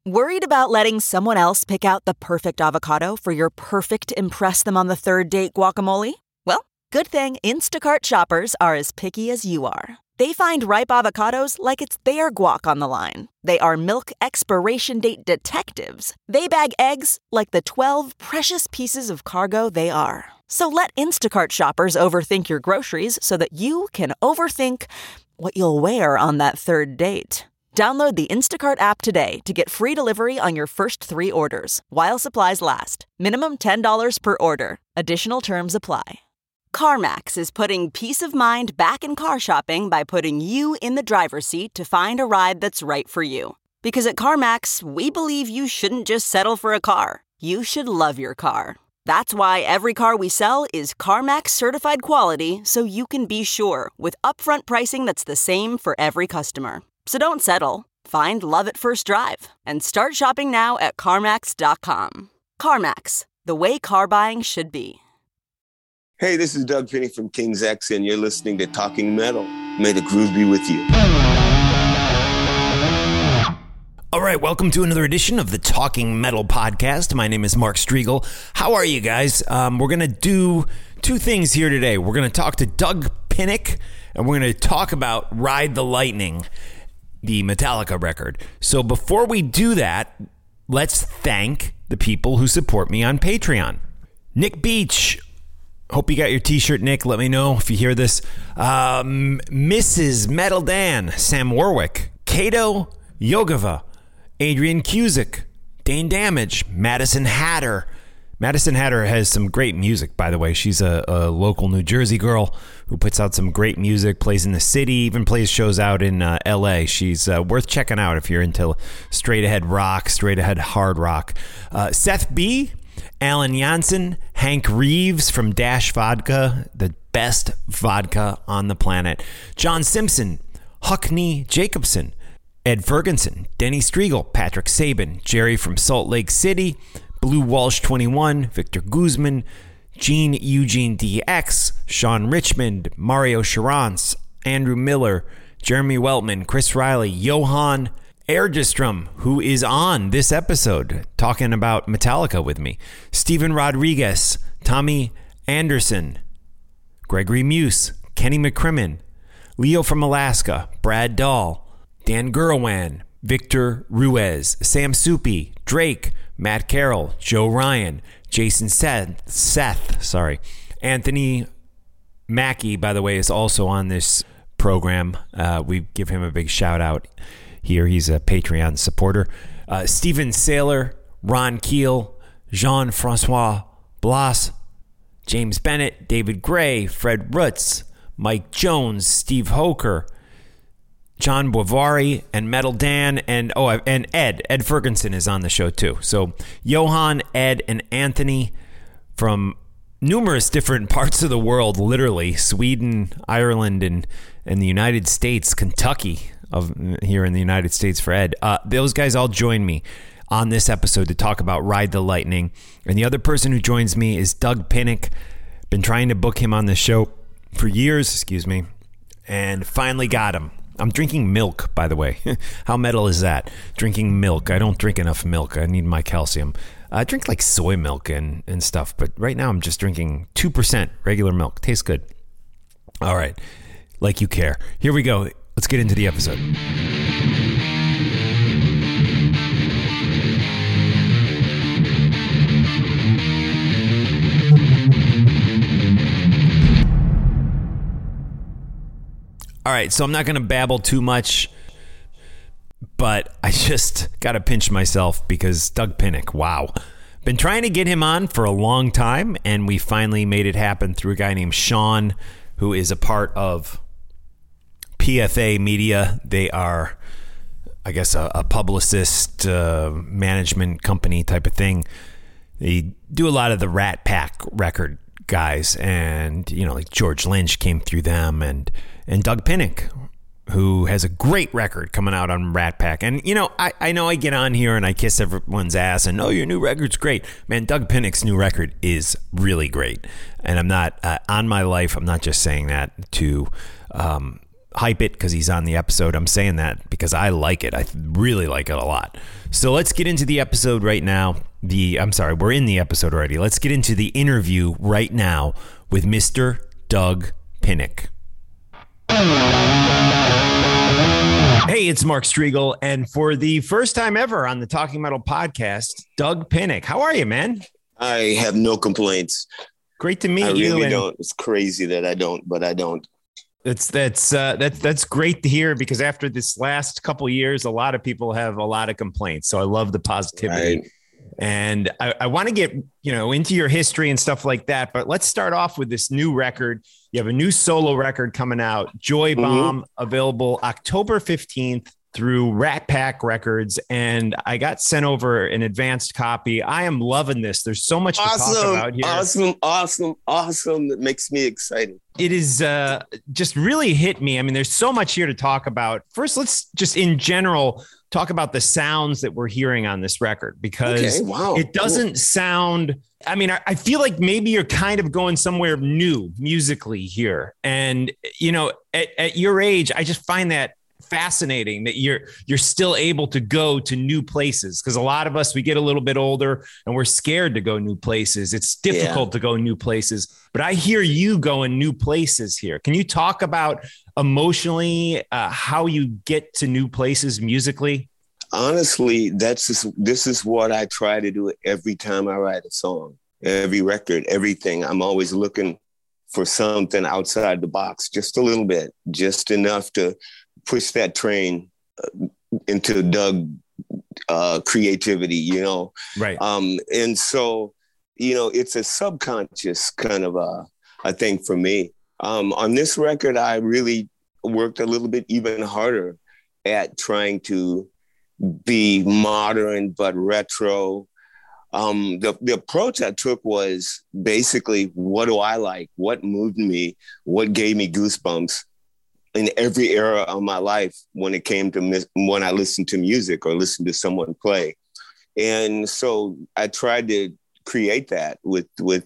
Worried about letting someone else pick out the perfect avocado for your perfect impress them on the third date guacamole? Well, good thing Instacart shoppers are as picky as you are. They find ripe avocados like it's their guac on the line. They are milk expiration date detectives. They bag eggs like the 12 precious pieces of cargo they are. So let Instacart shoppers overthink your groceries so that you can overthink what you'll wear on that third date. Download the Instacart app today to get free delivery on your first 3 orders, while supplies last. Minimum $10 per order. Additional terms apply. CarMax is putting peace of mind back in car shopping by putting you in the driver's seat to find a ride that's right for you. Because at CarMax, we believe you shouldn't just settle for a car. You should love your car. That's why every car we sell is CarMax certified quality, so you can be sure with upfront pricing that's the same for every customer. So don't settle. Find love at first drive and start shopping now at CarMax.com. CarMax, the way car buying should be. Hey, this is Doug Penny from King's X, and you're listening to Talking Metal. May the groove be with you. All right, welcome to another edition of the Talking Metal podcast. My name is Mark Striegel. How are you guys? We're going to do 2 things here today. We're going to talk to Doug Pinnick, and we're going to talk about Ride the Lightning, the Metallica record. So before we do that, let's thank the people who support me on Patreon. Nick Beach. Hope you got your t-shirt, Nick. Let me know if you hear this. Mrs. Metal Dan, Sam Warwick, Kato Yogava, Adrian Cusick, Dane Damage, Madison Hatter. Madison Hatter has some great music, by the way. She's a local New Jersey girl who puts out some great music, plays in the city, even plays shows out in L.A. She's worth checking out if you're into straight-ahead rock, straight-ahead hard rock. Seth B., Alan Janssen, Hank Reeves from Dash Vodka, the best vodka on the planet. John Simpson, Huckney Jacobson, Ed Ferguson, Denny Striegel, Patrick Sabin, Jerry from Salt Lake City, Blue Walsh 21, Victor Guzman, Gene Eugene DX, Sean Richmond, Mario Charance, Andrew Miller, Jeremy Weltman, Chris Riley, Johan Erdestrom, who is on this episode talking about Metallica with me, Steven Rodriguez, Tommy Anderson, Gregory Muse, Kenny McCrimmon, Leo from Alaska, Brad Dahl, Dan Gurwan, Victor Ruiz, Sam Soupy, Drake, Matt Carroll, Joe Ryan, Jason Seth, Anthony Mackie, by the way, is also on this program. We give him a big shout out here. He's a Patreon supporter. Steven Saylor, Ron Keel, Jean-Francois Blas, James Bennett, David Gray, Fred Rutz, Mike Jones, Steve Hoker, John Boivari, and Metal Dan, and Ed Ferguson is on the show too. So Johan, Ed, and Anthony from numerous different parts of the world, literally Sweden, Ireland, and the United States, Kentucky, here in the United States for Ed. Those guys all join me on this episode to talk about Ride the Lightning. And the other person who joins me is Doug Pinnick. Been trying to book him on the show for years, and finally got him. I'm drinking milk, by the way. How metal is that? Drinking milk. I don't drink enough milk. I need my calcium. I drink like soy milk and stuff, but right now I'm just drinking 2% regular milk. Tastes good. All right. Like you care. Here we go. Let's get into the episode. All right, so I'm not going to babble too much, but I just got to pinch myself because Doug Pinnick, wow. Been trying to get him on for a long time, and we finally made it happen through a guy named Sean, who is a part of PFA Media. They are, I guess, a publicist, management company type of thing. They do a lot of the Rat Pack record guys, and, like George Lynch came through them, and Doug Pinnick, who has a great record coming out on Rat Pack. And, I know I get on here and I kiss everyone's ass and, your new record's great. Man, Doug Pinnick's new record is really great. And I'm not, on my life, I'm not just saying that to hype it because he's on the episode. I'm saying that because I like it. I really like it a lot. So let's get into the episode right now. We're in the episode already. Let's get into the interview right now with Mr. Doug Pinnick. Hey, it's Mark Strigl, and for the first time ever on the Talking Metal podcast, Doug Pinnick. How are you, man? I have no complaints. Great to meet you. I really don't. It's crazy that I don't, but I don't. That's great to hear, because after this last couple of years, a lot of people have a lot of complaints. So I love the positivity. Right. And I want to get, into your history and stuff like that. But let's start off with this new record. You have a new solo record coming out, Joy Bomb, available October 15th through Rat Pack Records. And I got sent over an advanced copy. I am loving this. There's so much to talk about here. Awesome. That makes me excited. It is just really hit me. I mean, there's so much here to talk about. First, let's just in general talk about the sounds that we're hearing on this record, because it doesn't sound, I mean, I feel like maybe you're kind of going somewhere new musically here. And, at your age, I just find that fascinating that you're still able to go to new places, because a lot of us, we get a little bit older and we're scared to go new places. It's difficult to go new places, but I hear you going new places here. Can you talk about emotionally how you get to new places musically? Honestly, this is what I try to do every time I write a song, every record, everything. I'm always looking for something outside the box, just a little bit, just enough to push that train into Doug creativity, Right. And so, it's a subconscious kind of a thing for me. On this record, I really worked a little bit even harder at trying to be modern but retro. The approach I took was basically, what do I like? What moved me? What gave me goosebumps in every era of my life when it came to when I listened to music or listened to someone play. And so I tried to create that with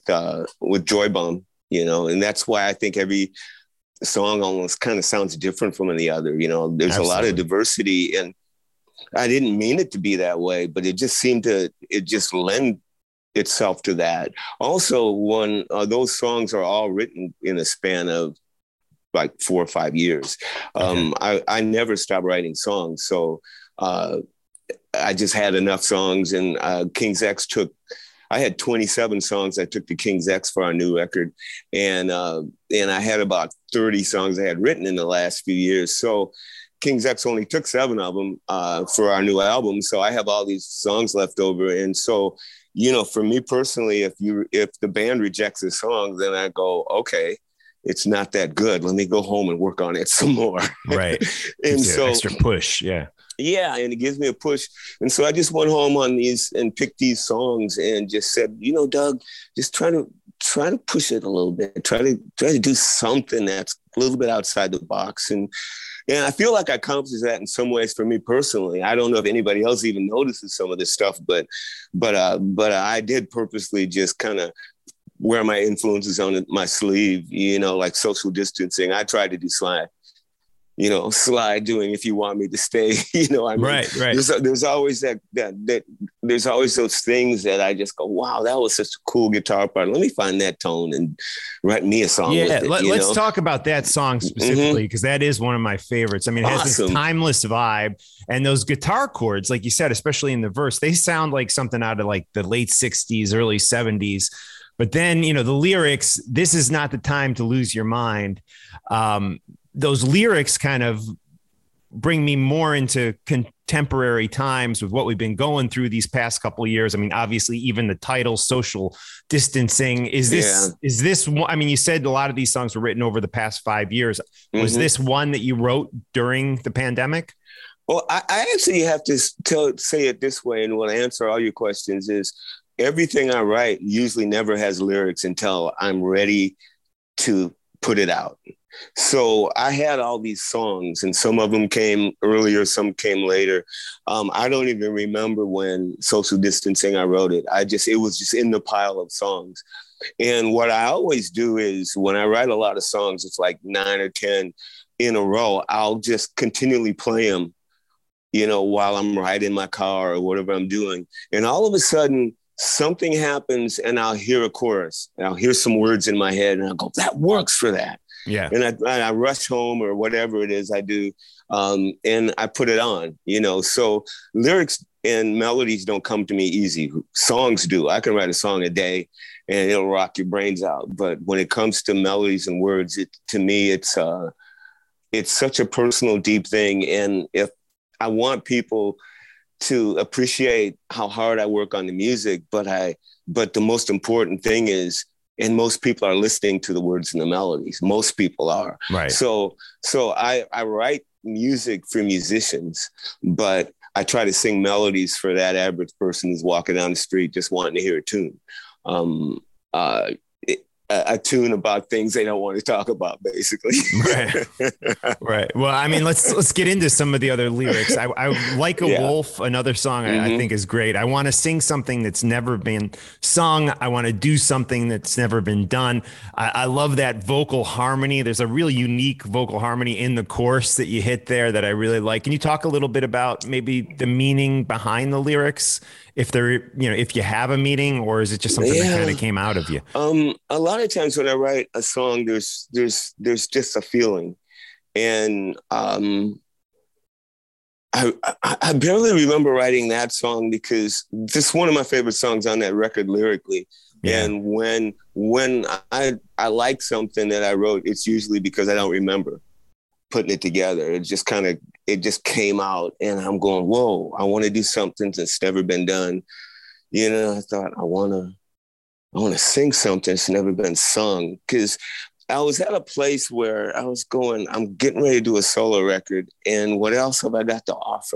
Joy Bomb, and that's why I think every song almost kind of sounds different from the other. There's Absolutely. A lot of diversity, and I didn't mean it to be that way, but it just lend itself to that. Also, when those songs are all written in a span of like 4 or 5 years. I never stopped writing songs. So I just had enough songs, and King's X I had 27 songs I took to King's X for our new record. And I had about 30 songs I had written in the last few years. So King's X only took 7 of them for our new album. So I have all these songs left over. And so, for me personally, if the band rejects a song, then I go, okay, it's not that good. Let me go home and work on it some more. Right. And so extra push. Yeah. Yeah. And it gives me a push. And so I just went home on these and picked these songs and just said, Doug, just try to push it a little bit. Try to do something that's a little bit outside the box. And I feel like I accomplished that in some ways for me personally. I don't know if anybody else even notices some of this stuff, but I did purposely just kind of wear my influences on my sleeve, like social distancing. I tried to do slide doing If You Want Me to Stay, Right. There's always that there's always those things that I just go, wow, that was such a cool guitar part. Let me find that tone and write me a song with it. Let's talk about that song specifically, because that is one of my favorites. I mean, it has this timeless vibe, and those guitar chords, like you said, especially in the verse, they sound like something out of like the late 60s, early 70s. But then, the lyrics, this is not the time to lose your mind. Those lyrics kind of bring me more into contemporary times with what we've been going through these past couple of years. I mean, obviously, even the title, social distancing, is this, I mean, you said a lot of these songs were written over the past 5 years. Was this one that you wrote during the pandemic? Well, I actually have to say it this way, and will answer all your questions is, everything I write usually never has lyrics until I'm ready to put it out. So I had all these songs, and some of them came earlier, some came later. I don't even remember when Social Distancing I wrote it. It was just in the pile of songs. And what I always do is when I write a lot of songs, it's like 9 or 10. in a row, I'll just continually play them, you know, while I'm riding my car or whatever I'm doing. And all of a sudden, something happens and I'll hear a chorus and I'll hear some words in my head and I'll go, that works for that. Yeah. And I rush home or whatever it is I do. And I put it on, you know, so lyrics and melodies don't come to me easy. Songs do. I can write a song a day and it'll rock your brains out. But when it comes to melodies and words, to me, it's such a personal, deep thing. And if I want people to appreciate how hard I work on the music, but the most important thing is, and most people are listening to the words and the melodies. Most people are. Right. So I write music for musicians, but I try to sing melodies for that average person who's walking down the street just wanting to hear a tune. A tune about things they don't want to talk about, basically. Right. Right. Well, I mean, let's get into some of the other lyrics. I Like a Wolf, another song I think is great. I want to sing something that's never been sung. I want to do something that's never been done. I love that vocal harmony. There's a really unique vocal harmony in the chorus that you hit there that I really like. Can you talk a little bit about maybe the meaning behind the lyrics? If you have a meaning, or is it just something that kind of came out of you? A lot of times when I write a song, there's just a feeling, and I barely remember writing that song because this is one of my favorite songs on that record lyrically. Yeah. And when I like something that I wrote, it's usually because I don't remember putting it together. It just came out and I'm going, whoa, I want to do something that's never been done. You know, I thought I want to sing something that's never been sung. Cause I was at a place where I was going, I'm getting ready to do a solo record. And what else have I got to offer?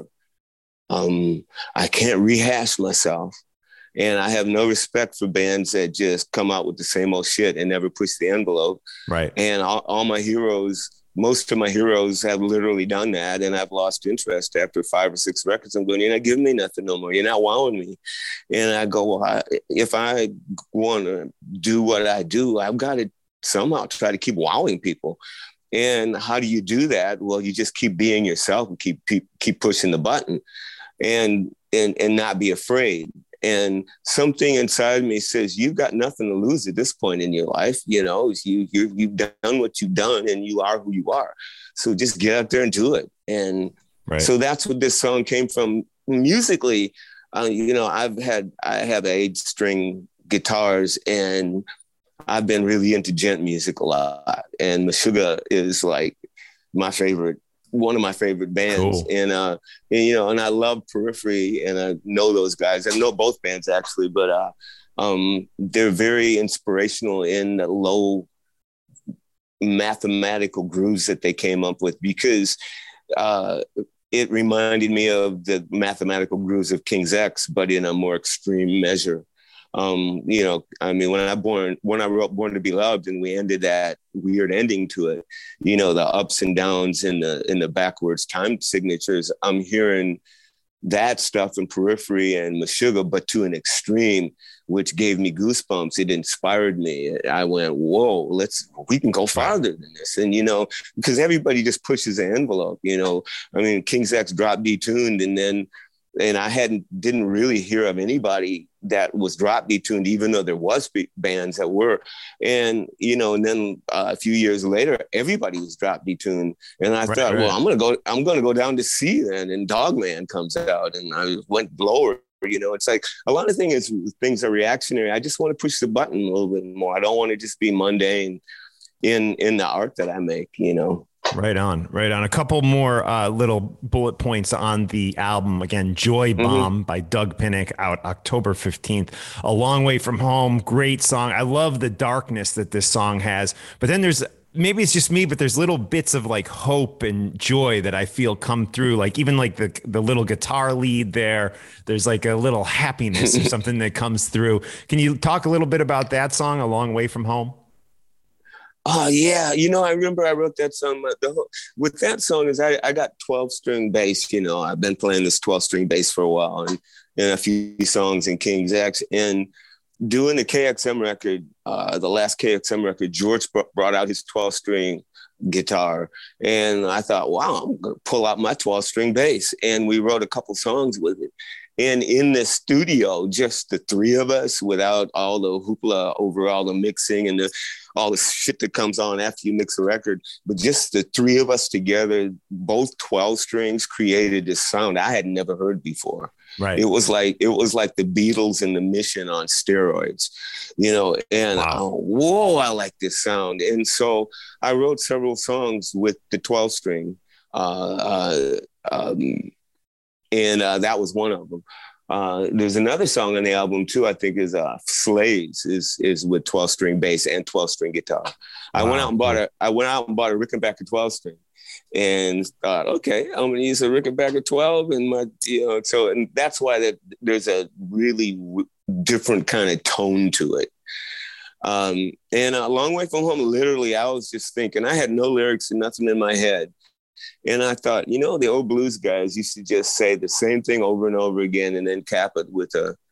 I can't rehash myself. And I have no respect for bands that just come out with the same old shit and never push the envelope. Right. And all my heroes, most of my heroes have literally done that, and I've lost interest after 5 or 6 records. I'm going, you're not giving me nothing no more. You're not wowing me. And I go, well, if I want to do what I do, I've got to somehow try to keep wowing people. And how do you do that? Well, you just keep being yourself and keep pushing the button, and not be afraid. And something inside me says, you've got nothing to lose at this point in your life. You know, you've done what you've done and you are who you are. So just get out there and do it. And so that's what this song came from. Musically, you know, I have 8-string guitars and I've been really into gent music a lot. And Meshuggah is like one of my favorite bands. Cool. And you know, and I love Periphery and I know those guys. I know both bands actually, but they're very inspirational in the low mathematical grooves that they came up with, because it reminded me of the mathematical grooves of King's X, but in a more extreme measure. You know, I mean, when I wrote Born to Be Loved and we ended that weird ending to it, you know, the ups and downs in the backwards time signatures, I'm hearing that stuff in Periphery and Meshuggah, but to an extreme, which gave me goosebumps. It inspired me. I went, whoa, we can go farther than this. And, you know, because everybody just pushes the envelope, you know. I mean, King's X dropped detuned, and I didn't really hear of anybody that was drop detuned, even though there was bands that were. And, you know, and then a few years later, everybody was drop detuned. And I thought, well, I'm going to go down to C then. And Dogman comes out and I went blower. You know, it's like a lot of things are reactionary. I just want to push the button a little bit more. I don't want to just be mundane in the art that I make, you know. Right on. A couple more little bullet points on the album. Again, Joy Bomb by Doug Pinnick, out October 15th. A Long Way From Home, great song. I love the darkness that this song has. But then maybe it's just me, but there's little bits of like hope and joy that I feel come through. Like even like the little guitar lead there's like a little happiness or something that comes through. Can you talk a little bit about that song, A Long Way From Home? Oh, yeah. You know, I remember I wrote that song. With that song is I got 12-string bass. You know, I've been playing this 12-string bass for a while and a few songs in King's X. And doing the KXM record, the last KXM record, George brought out his 12-string guitar. And I thought, wow, I'm going to pull out my 12-string bass. And we wrote a couple songs with it. And in the studio, just the three of us, without all the hoopla over all the mixing and all the shit that comes on after you mix a record, but just the three of us together, both 12 strings, created this sound I had never heard before. Right. It was like the Beatles and the Mission on steroids, you know. And wow. Whoa, I like this sound. And so I wrote several songs with the 12-string. And that was one of them. There's another song on the album too, I think is Slaves is with 12-string bass and 12-string guitar. Wow. I went out and bought a Rickenbacker 12-string and thought, okay, I'm gonna use a Rickenbacker 12 and and that's why there's a really different kind of tone to it. And A Long Way From Home, literally, I was just thinking, I had no lyrics and nothing in my head. And I thought, the old blues guys used to just say the same thing over and over again and then cap it with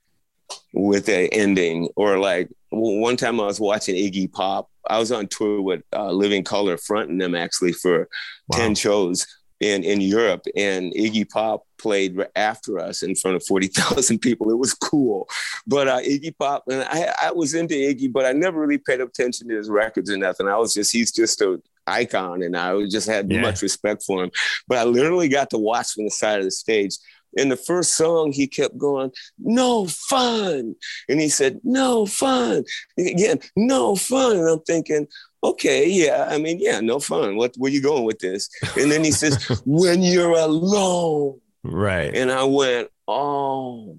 a ending. Or like one time I was watching Iggy Pop. I was on tour with Living Colour, fronting them actually for 10 shows in Europe. And Iggy Pop played after us in front of 40,000 people. It was cool. But Iggy Pop, and I was into Iggy, but I never really paid attention to his records or nothing. He's just a icon, and I just had much respect for him. But I literally got to watch from the side of the stage. In the first song, he kept going, "No fun." And he said, "No fun." Again, "No fun." And I'm thinking, okay, no fun. Where you going with this? And then he says, "When you're alone." Right. And I went, oh,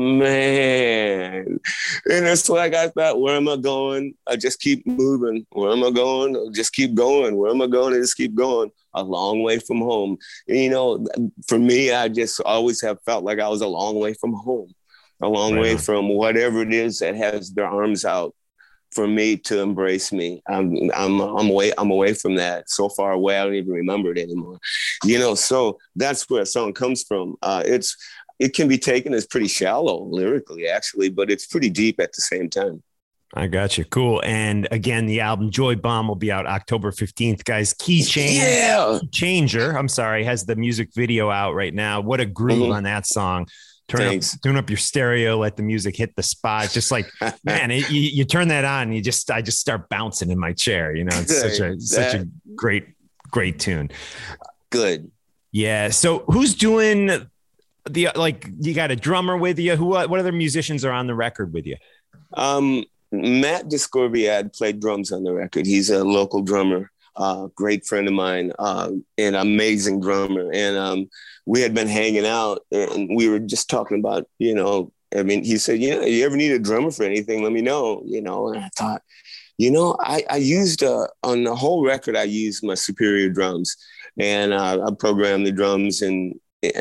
man. And it's like I thought, where am I going? I just keep moving. Where am I going? I'll just keep going. Where am I going? I just keep going. A long way from home. And, for me, I just always have felt like I was a long way from home, a long way from whatever it is that has their arms out for me to embrace me. I'm away from that, so far away I don't even remember it anymore. So that's where a song comes from. It can be taken as pretty shallow lyrically, actually, but it's pretty deep at the same time. I got you. Cool. And again, the album Joy Bomb will be out October 15th, guys. Key Changer, has the music video out right now. What a groove on that song. Tune up your stereo, let the music hit the spot. Just like, man, you turn that on, and I just start bouncing in my chair. It's such a great tune. Good. Yeah. So who's doing you got a drummer with you? What other musicians are on the record with you? Matt Discorbiad played drums on the record. He's a local drummer. Great friend of mine, an amazing drummer. And we had been hanging out and we were just talking about, he said, you ever need a drummer for anything, let me know, and I thought, I used, on the whole record, I used my Superior drums and I programmed the drums and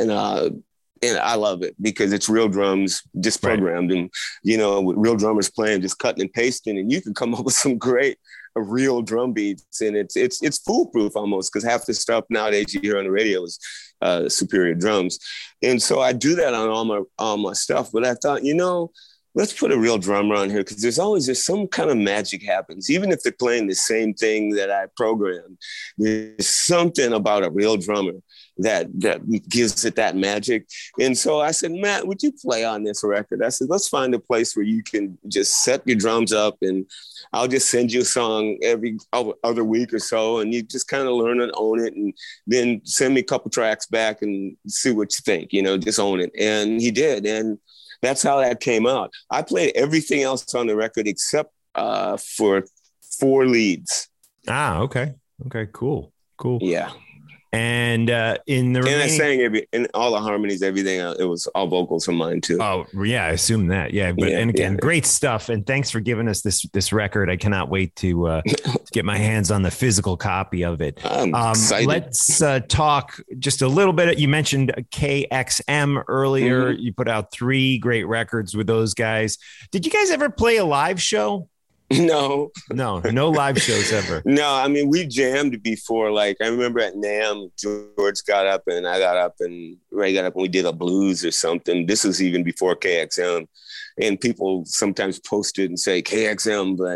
I love it because it's real drums, just programmed, and with real drummers playing, just cutting and pasting, and you can come up with some great real drum beats, and it's foolproof almost because half the stuff nowadays you hear on the radio is Superior drums, and so I do that on all my stuff. But I thought, let's put a real drummer on here because there's always just some kind of magic happens, even if they're playing the same thing that I programmed. There's something about a real drummer that gives it that magic. And so I said, Matt, would you play on this record? I said, let's find a place where you can just set your drums up and I'll just send you a song every other week or so. And you just kind of learn and own it. And then send me a couple tracks back and see what you think, just own it. And he did. And that's how that came out. I played everything else on the record except for 4 leads. Ah, okay. Okay, cool. Yeah. And in the I sang in all the harmonies, everything. It was all vocals from mine too. Oh yeah, I assume that. Yeah, but and again, great stuff. And thanks for giving us this record. I cannot wait to get my hands on the physical copy of it. I'm excited. Let's talk just a little bit. You mentioned KXM earlier. Mm-hmm. You put out 3 great records with those guys. Did you guys ever play a live show? No live shows ever. No, we jammed before. Like I remember at NAMM, George got up and I got up and Ray got up and we did a blues or something. This was even before KXM, and people sometimes posted and say KXM, but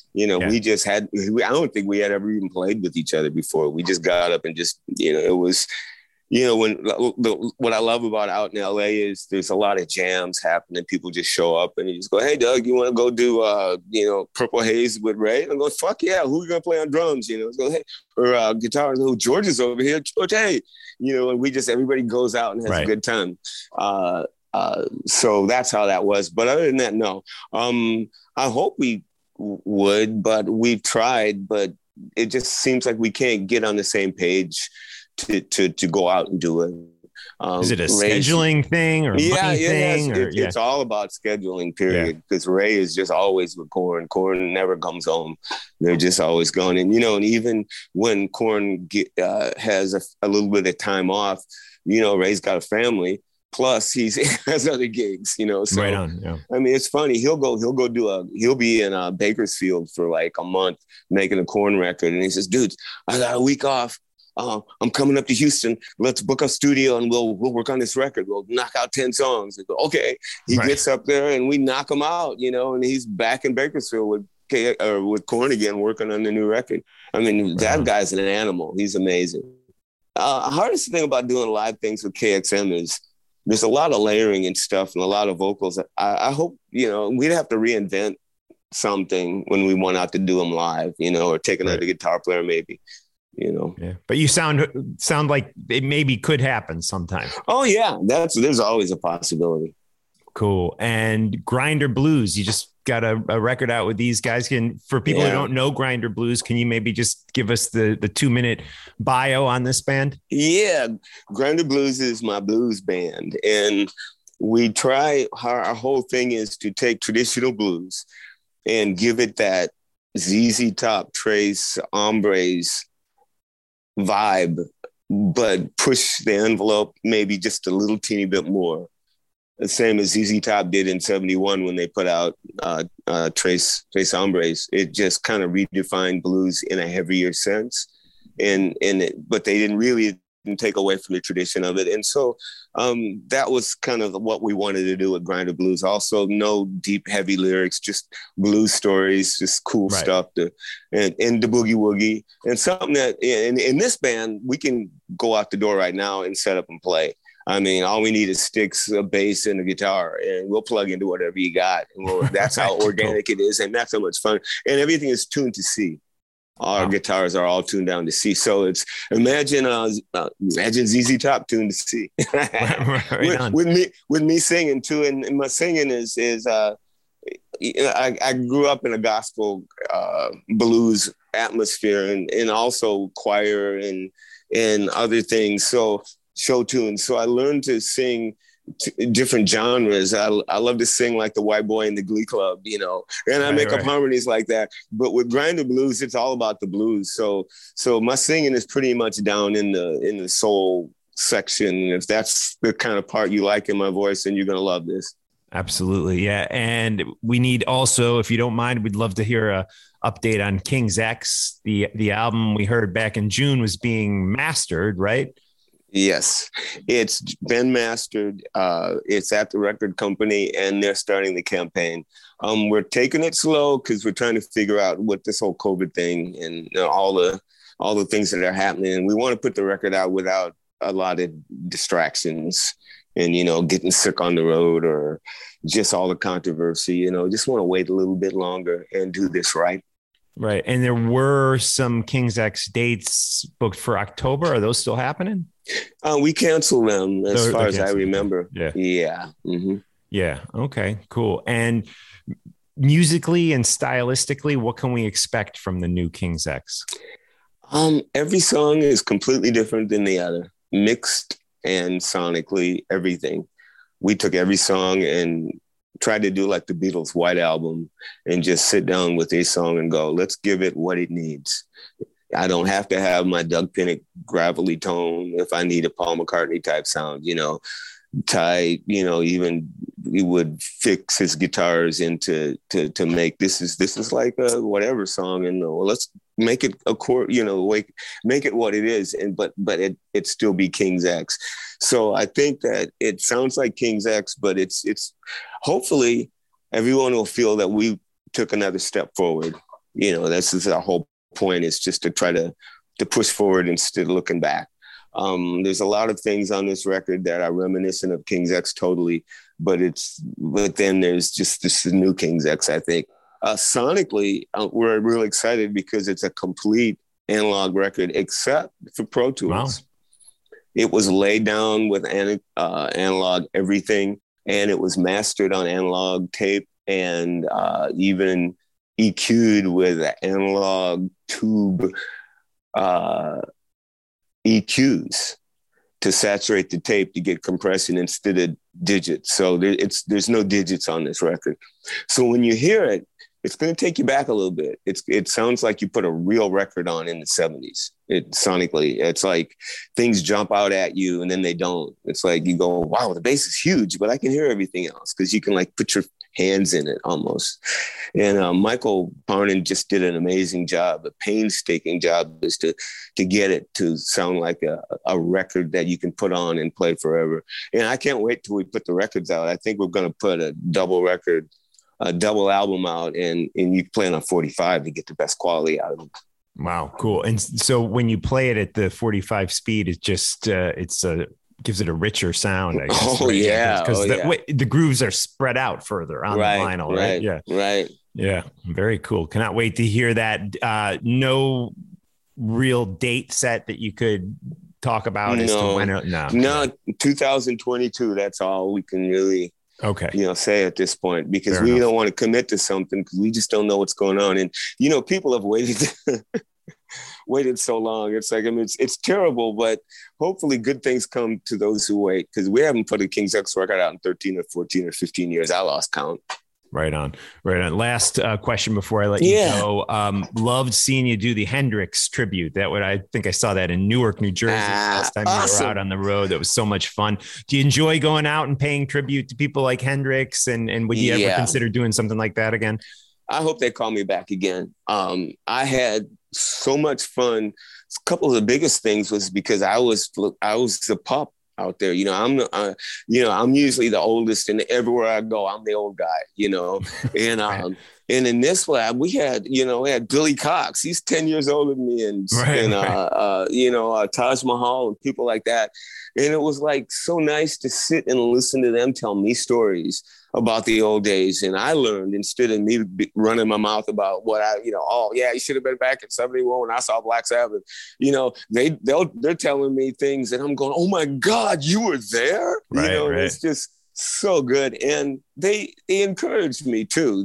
You know, Yeah. I don't think we had ever even played with each other before. We just got up and just, you know, it was, you know, what I love about out in LA is there's a lot of jams happening. People just show up and you just go, hey, Doug, you want to go do, you know, Purple Haze with Ray? And I go, fuck yeah, who are you going to play on drums? You know, go, hey, or guitar, oh, George is over here. George, hey, you know, and everybody goes out and has a good time. So that's how that was. But other than that, no. I hope we would, but we've tried, but it just seems like we can't get on the same page to go out and do it. Is it a scheduling thing or money thing? It's all about scheduling, period. Because Ray is just always with Korn. Korn never comes home. They're just always gone. And, you know, and even when Korn has a little bit of time off, you know, Ray's got a family. Plus, he has other gigs, you know. So, right on. Yeah. I mean, it's funny. He'll be in Bakersfield for like a month making a Korn record, and he says, "Dude, I got a week off. I'm coming up to Houston. Let's book a studio and we'll work on this record. We'll knock out 10 songs." I go, okay. He gets up there and we knock him out, you know, and he's back in Bakersfield with Korn again, working on the new record. I mean, that guy's an animal. He's amazing. Hardest thing about doing live things with KXM is there's a lot of layering and stuff and a lot of vocals. I hope, you know, we'd have to reinvent something when we went out to do them live, you know, or take another guitar player maybe, you know. Yeah. But you sound like it maybe could happen sometime. Oh yeah, there's always a possibility. Cool. And Grinder Blues, you just got a record out with these guys. For people who don't know Grinder Blues, can you maybe just give us the 2-minute bio on this band? Yeah, Grinder Blues is my blues band. And we try, our whole thing is to take traditional blues and give it that ZZ Top, Trace, Hombres vibe, but push the envelope maybe just a little teeny bit more. The same as ZZ Top did in 71 when they put out Trace Hombres. It just kind of redefined blues in a heavier sense. But they didn't take away from the tradition of it. And so that was kind of what we wanted to do with Grinder Blues. Also, no deep, heavy lyrics, just blues stories, just cool stuff. And the boogie woogie. And something that in this band, we can go out the door right now and set up and play. I mean, all we need is sticks, a bass, and a guitar, and we'll plug into whatever you got. And that's how organic it is, and that's how much fun. And everything is tuned to C. Our guitars are all tuned down to C. So it's imagine ZZ Top tuned to C. with me singing too, and my singing is I grew up in a gospel blues atmosphere, and also choir and other things. So show tunes. So I learned to sing different genres. I love to sing like the white boy in the Glee Club, you know, and I make up harmonies like that. But with Grinder Blues, it's all about the blues. So my singing is pretty much down in the soul section. If that's the kind of part you like in my voice, then you're going to love this. Absolutely. Yeah. And we need also, if you don't mind, we'd love to hear a update on King's X. The album we heard back in June was being mastered, right? Yes, it's been mastered. It's at the record company, and they're starting the campaign. We're taking it slow because we're trying to figure out what this whole COVID thing and all the things that are happening. And we want to put the record out without a lot of distractions and, you know, getting sick on the road or just all the controversy. You know, just want to wait a little bit longer and do this right. Right. And there were some King's X dates booked for October. Are those still happening? We canceled them as far as I remember. Yeah. Yeah. Mm-hmm. Yeah. Okay, cool. And musically and stylistically, what can we expect from the new King's X? Every song is completely different than the other, mixed and sonically, everything. We took every song and tried to do like the Beatles' White Album and just sit down with a song and go, let's give it what it needs. I don't have to have my Doug Pinnick gravelly tone if I need a Paul McCartney type sound, you know. Ty, you know, even he would fix his guitars into to make this is like a whatever song, and well, let's make it a chord, you know, make it what it is, and but it still be King's X. So I think that it sounds like King's X, but it's hopefully everyone will feel that we took another step forward. This is our whole point, is just to try to push forward instead of looking back. There's a lot of things on this record that are reminiscent of King's X totally, but then there's just this new King's X, I think. Sonically, we're really excited because it's a complete analog record, except for Pro Tools. Wow. It was laid down with analog everything, and it was mastered on analog tape and even EQ'd with analog tube EQs to saturate the tape to get compression instead of digits. So there's no digits on this record. So when you hear it, it's going to take you back a little bit. It sounds like you put a real record on in the 70s. Sonically, it's like things jump out at you and then they don't. It's like you go, wow, the bass is huge, but I can hear everything else because you can like put your hands in it almost. And Michael Parnan just did an amazing job, a painstaking job, is to get it to sound like a record that you can put on and play forever. And I can't wait till we put the records out. I think we're going to put a double album out, and you play on a 45 to get the best quality out of it. Wow, cool. And so when you play it at the 45 speed, it just gives it a richer sound, I guess. Oh, right? Yeah. Because the grooves are spread out further on the vinyl, right? Yeah. Right. Yeah. Very cool. Cannot wait to hear that. No real date set that you could talk about as to when? No, 2022. That's all we can really say at this point, because we don't want to commit to something because we just don't know what's going on. And, people have waited so long. It's like, it's terrible, but hopefully good things come to those who wait, because we haven't put a King's X record out in 13 or 14 or 15 years. I lost count. Right on. Last question before I let you go. Loved seeing you do the Hendrix tribute. I think I saw that in Newark, New Jersey last time you were out on the road. That was so much fun. Do you enjoy going out and paying tribute to people like Hendrix? And would you ever consider doing something like that again? I hope they call me back again. I had so much fun. A couple of the biggest things was because I was the pup out there. I'm usually the oldest, and everywhere I go, I'm the old guy, and in this lab, we had Billy Cox. He's 10 years older than me, and Taj Mahal and people like that. And it was like so nice to sit and listen to them tell me stories about the old days. And I learned, instead of me running my mouth about what you should have been back in 71 when I saw Black Sabbath. They're telling me things and I'm going, oh my God, you were there. Right. It's just so good. And they encouraged me too.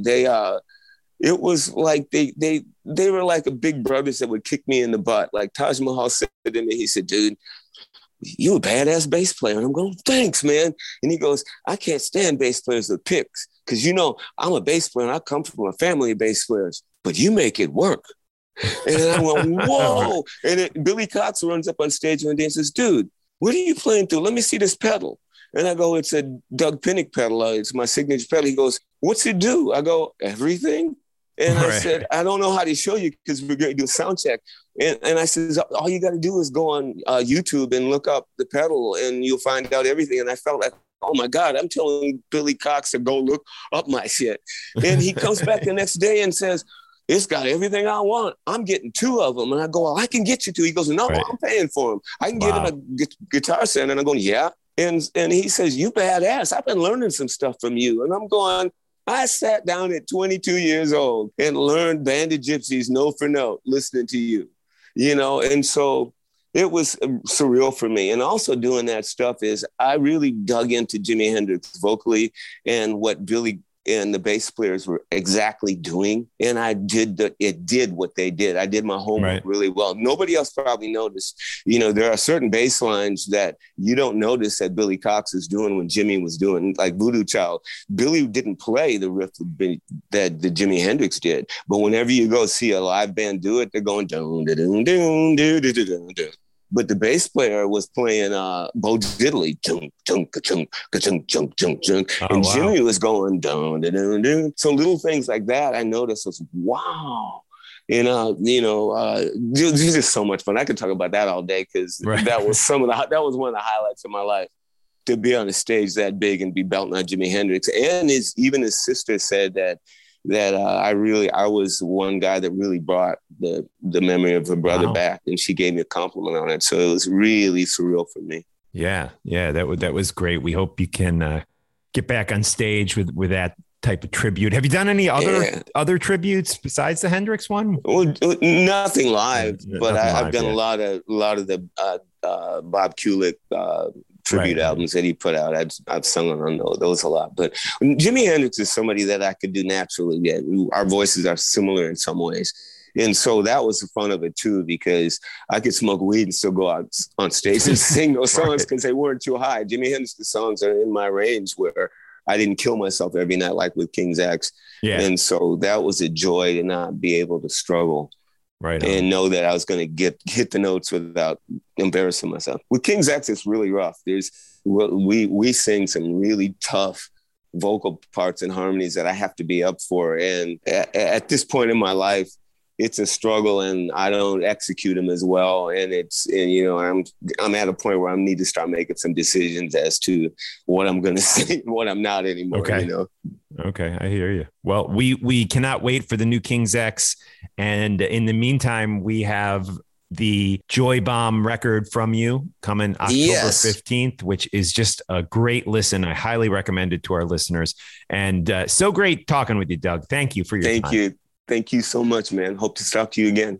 It was like they were like a big brothers that would kick me in the butt. Like Taj Mahal said to me, he said, dude, you a badass bass player. And I'm going, thanks, man. And he goes, I can't stand bass players with picks because, I'm a bass player and I come from a family of bass players, but you make it work. And I went, whoa. And Billy Cox runs up on stage one day and says, dude, what are you playing through? Let me see this pedal. And I go, it's a Doug Pinnick pedal. It's my signature pedal. He goes, what's it do? I go, everything. And I said, I don't know how to show you because we're going to do a sound check. And I said, all you got to do is go on YouTube and look up the pedal and you'll find out everything. And I felt like, oh my God, I'm telling Billy Cox to go look up my shit. And he comes back the next day and says, it's got everything I want. I'm getting 2 of them. And I go, well, I can get you 2. He goes, no, I'm paying for them. I can get him a guitar stand. And I'm going, yeah. And he says, you badass. I've been learning some stuff from you. And I'm going, I sat down at 22 years old and learned Band of Gypsys note for note, listening to you, and so it was surreal for me. And also doing that stuff is I really dug into Jimi Hendrix vocally and what Billy and the bass players were exactly doing. And it did what they did. I did my homework really well. Nobody else probably noticed. There are certain bass lines that you don't notice that Billy Cox is doing when Jimmy was doing, like Voodoo Child. Billy didn't play the riff that the Jimi Hendrix did. But whenever you go see a live band do it, they're going doon, doon, doon, doon, doon, doon, doon. But the bass player was playing Bo Diddley, chunk, chunk, chunk, chunk, chunk, chunk, chunk, and Jimmy was going down, down, down. So little things like that I noticed was wow. And this is just so much fun. I could talk about that all day because that was one of the highlights of my life. To be on a stage that big and be belting on Jimi Hendrix, and even his sister said that. that I was one guy that really brought the memory of her brother back, and she gave me a compliment on it. So it was really surreal for me. Yeah, that was great. We hope you can get back on stage with that type of tribute. Have you done any other tributes besides the Hendrix one? Well, nothing live, but I've done a lot of the Bob Kulick tribute albums that he put out. I've sung on those a lot. But Jimi Hendrix is somebody that I could do naturally. Yeah, our voices are similar in some ways. And so that was the fun of it too, because I could smoke weed and still go out on stage and sing those songs because they weren't too high. Jimi Hendrix's songs are in my range where I didn't kill myself every night like with King's X. Yeah. And so that was a joy to not be able to struggle. Right. And know that I was going to hit the notes without embarrassing myself. With King's X, it's really rough. We sing some really tough vocal parts and harmonies that I have to be up for. And at this point in my life, it's a struggle, and I don't execute them as well. And I'm at a point where I need to start making some decisions as to what I'm going to sing and what I'm not anymore. Okay. Okay. I hear you. Well, we cannot wait for the new King's X. And in the meantime, we have the Joy Bomb record from you coming October 15th, which is just a great listen. I highly recommend it to our listeners. And so great talking with you, Doug. Thank you for your time. Thank you so much, man. Hope to talk to you again.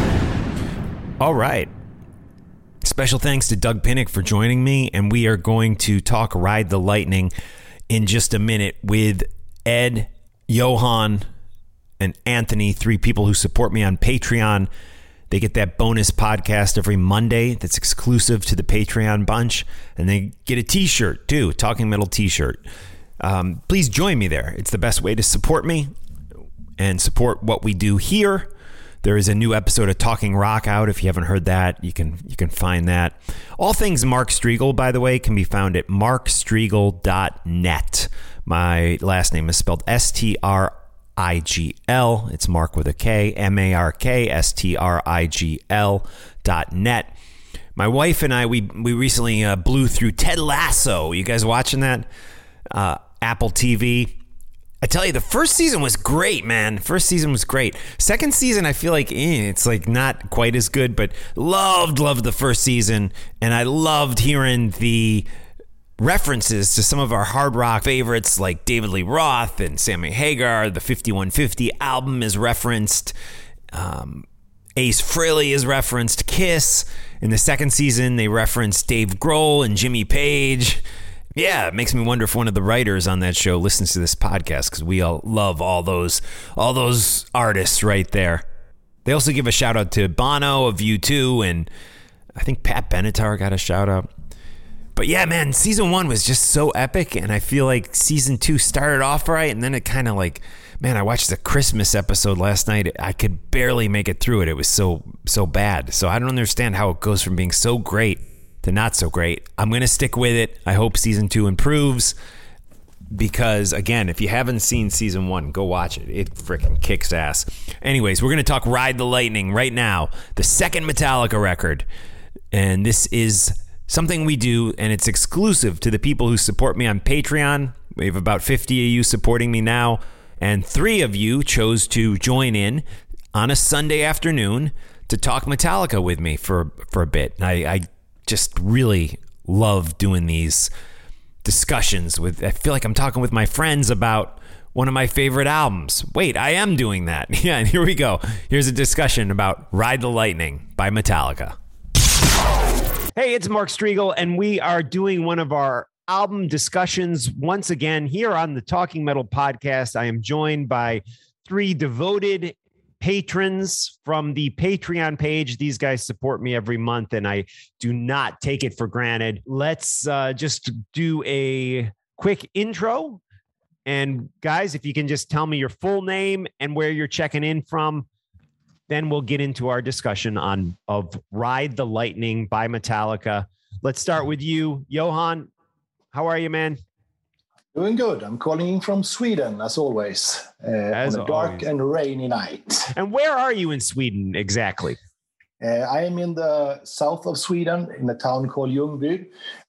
All right. Special thanks to Doug Pinnick for joining me. And we are going to talk Ride the Lightning in just a minute with Ed, Johan, and Anthony, 3 people who support me on Patreon. They get that bonus podcast every Monday that's exclusive to the Patreon bunch. And they get a t-shirt too, Talking Metal t-shirt. Please join me there. It's the best way to support me and support what we do here. There is a new episode of Talking Rock out. If you haven't heard that, you can find that. All things Mark Strigl, by the way, can be found at markstrigl.net. My last name is spelled Strigl. It's Mark with a K, MarkStrigl.net. My wife and I, we recently blew through Ted Lasso. You guys watching that? Apple TV. I tell you, the first season was great, man. First season was great. Second season, I feel like it's like not quite as good, but loved the first season. And I loved hearing the references to some of our hard rock favorites like David Lee Roth and Sammy Hagar. The 5150 album is referenced. Ace Frehley is referenced. Kiss. In the second season, they referenced Dave Grohl and Jimmy Page. Yeah, it makes me wonder if one of the writers on that show listens to this podcast, because we all love all those artists right there. They also give a shout out to Bono of U2, and I think Pat Benatar got a shout out. But yeah, man, season 1 was just so epic, and I feel like season 2 started off right, and then it kind of like, man, I watched the Christmas episode last night. I could barely make it through it. It was so bad. So I don't understand how it goes from being so great to not so great. I'm going to stick with it. I hope season 2 improves, because again, if you haven't seen season 1, go watch it. It freaking kicks ass. Anyways, we're going to talk Ride the Lightning right now, the second Metallica record. And this is something we do, and it's exclusive to the people who support me on Patreon. We have about 50 of you supporting me now, and 3 of you chose to join in on a Sunday afternoon to talk Metallica with me for a bit. I just really love doing these discussions I feel like I'm talking with my friends about one of my favorite albums. Wait, I am doing that. Yeah, and here we go. Here's a discussion about Ride the Lightning by Metallica. Hey, it's Mark Strigl, and we are doing one of our album discussions once again here on the Talking Metal podcast. I am joined by 3 devoted patrons from the Patreon page. These guys support me every month, and I do not take it for granted. Let's just do a quick intro. And guys, if you can just tell me your full name and where you're checking in from, then we'll get into our discussion of Ride the Lightning by Metallica. Let's start with you, Johan. How are you, man? Doing good. I'm calling in from Sweden, as always, on a dark and rainy night. And where are you in Sweden exactly? I am in the south of Sweden in a town called Ljungby,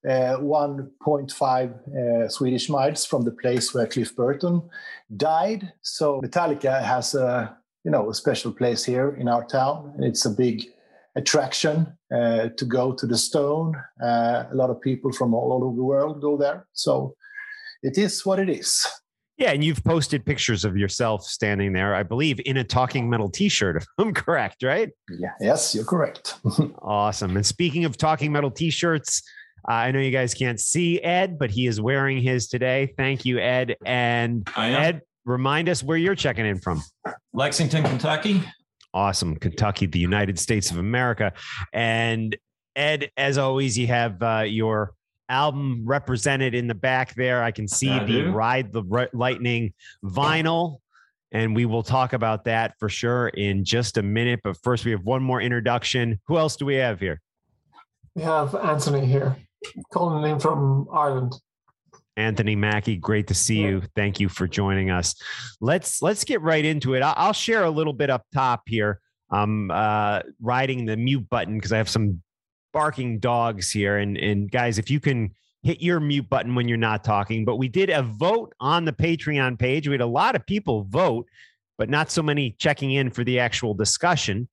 1.5 Swedish miles from the place where Cliff Burton died. So Metallica has a special place here in our town. It's a big attraction to go to the Stone. A lot of people from all over the world go there. So it is what it is. Yeah, and you've posted pictures of yourself standing there, I believe, in a Talking Metal t-shirt, if I'm correct, right? Yeah. Yes, you're correct. Awesome. And speaking of Talking Metal t-shirts, I know you guys can't see Ed, but he is wearing his today. Thank you, Ed. And Ed, remind us where you're checking in from. Lexington, Kentucky. Awesome. Kentucky, the United States of America. And Ed, as always, you have your album represented in the back there. I can see the Ride the Lightning vinyl, and we will talk about that for sure in just a minute. But first, we have one more introduction. Who else do we have here? We have Anthony here, calling in from Ireland. Anthony Mackie, great to see you. Thank you for joining us. Let's get right into it. I'll share a little bit up top here. I'm riding the mute button because I have some barking dogs here. And guys, if you can hit your mute button when you're not talking, but we did a vote on the Patreon page. We had a lot of people vote, but not so many checking in for the actual discussion.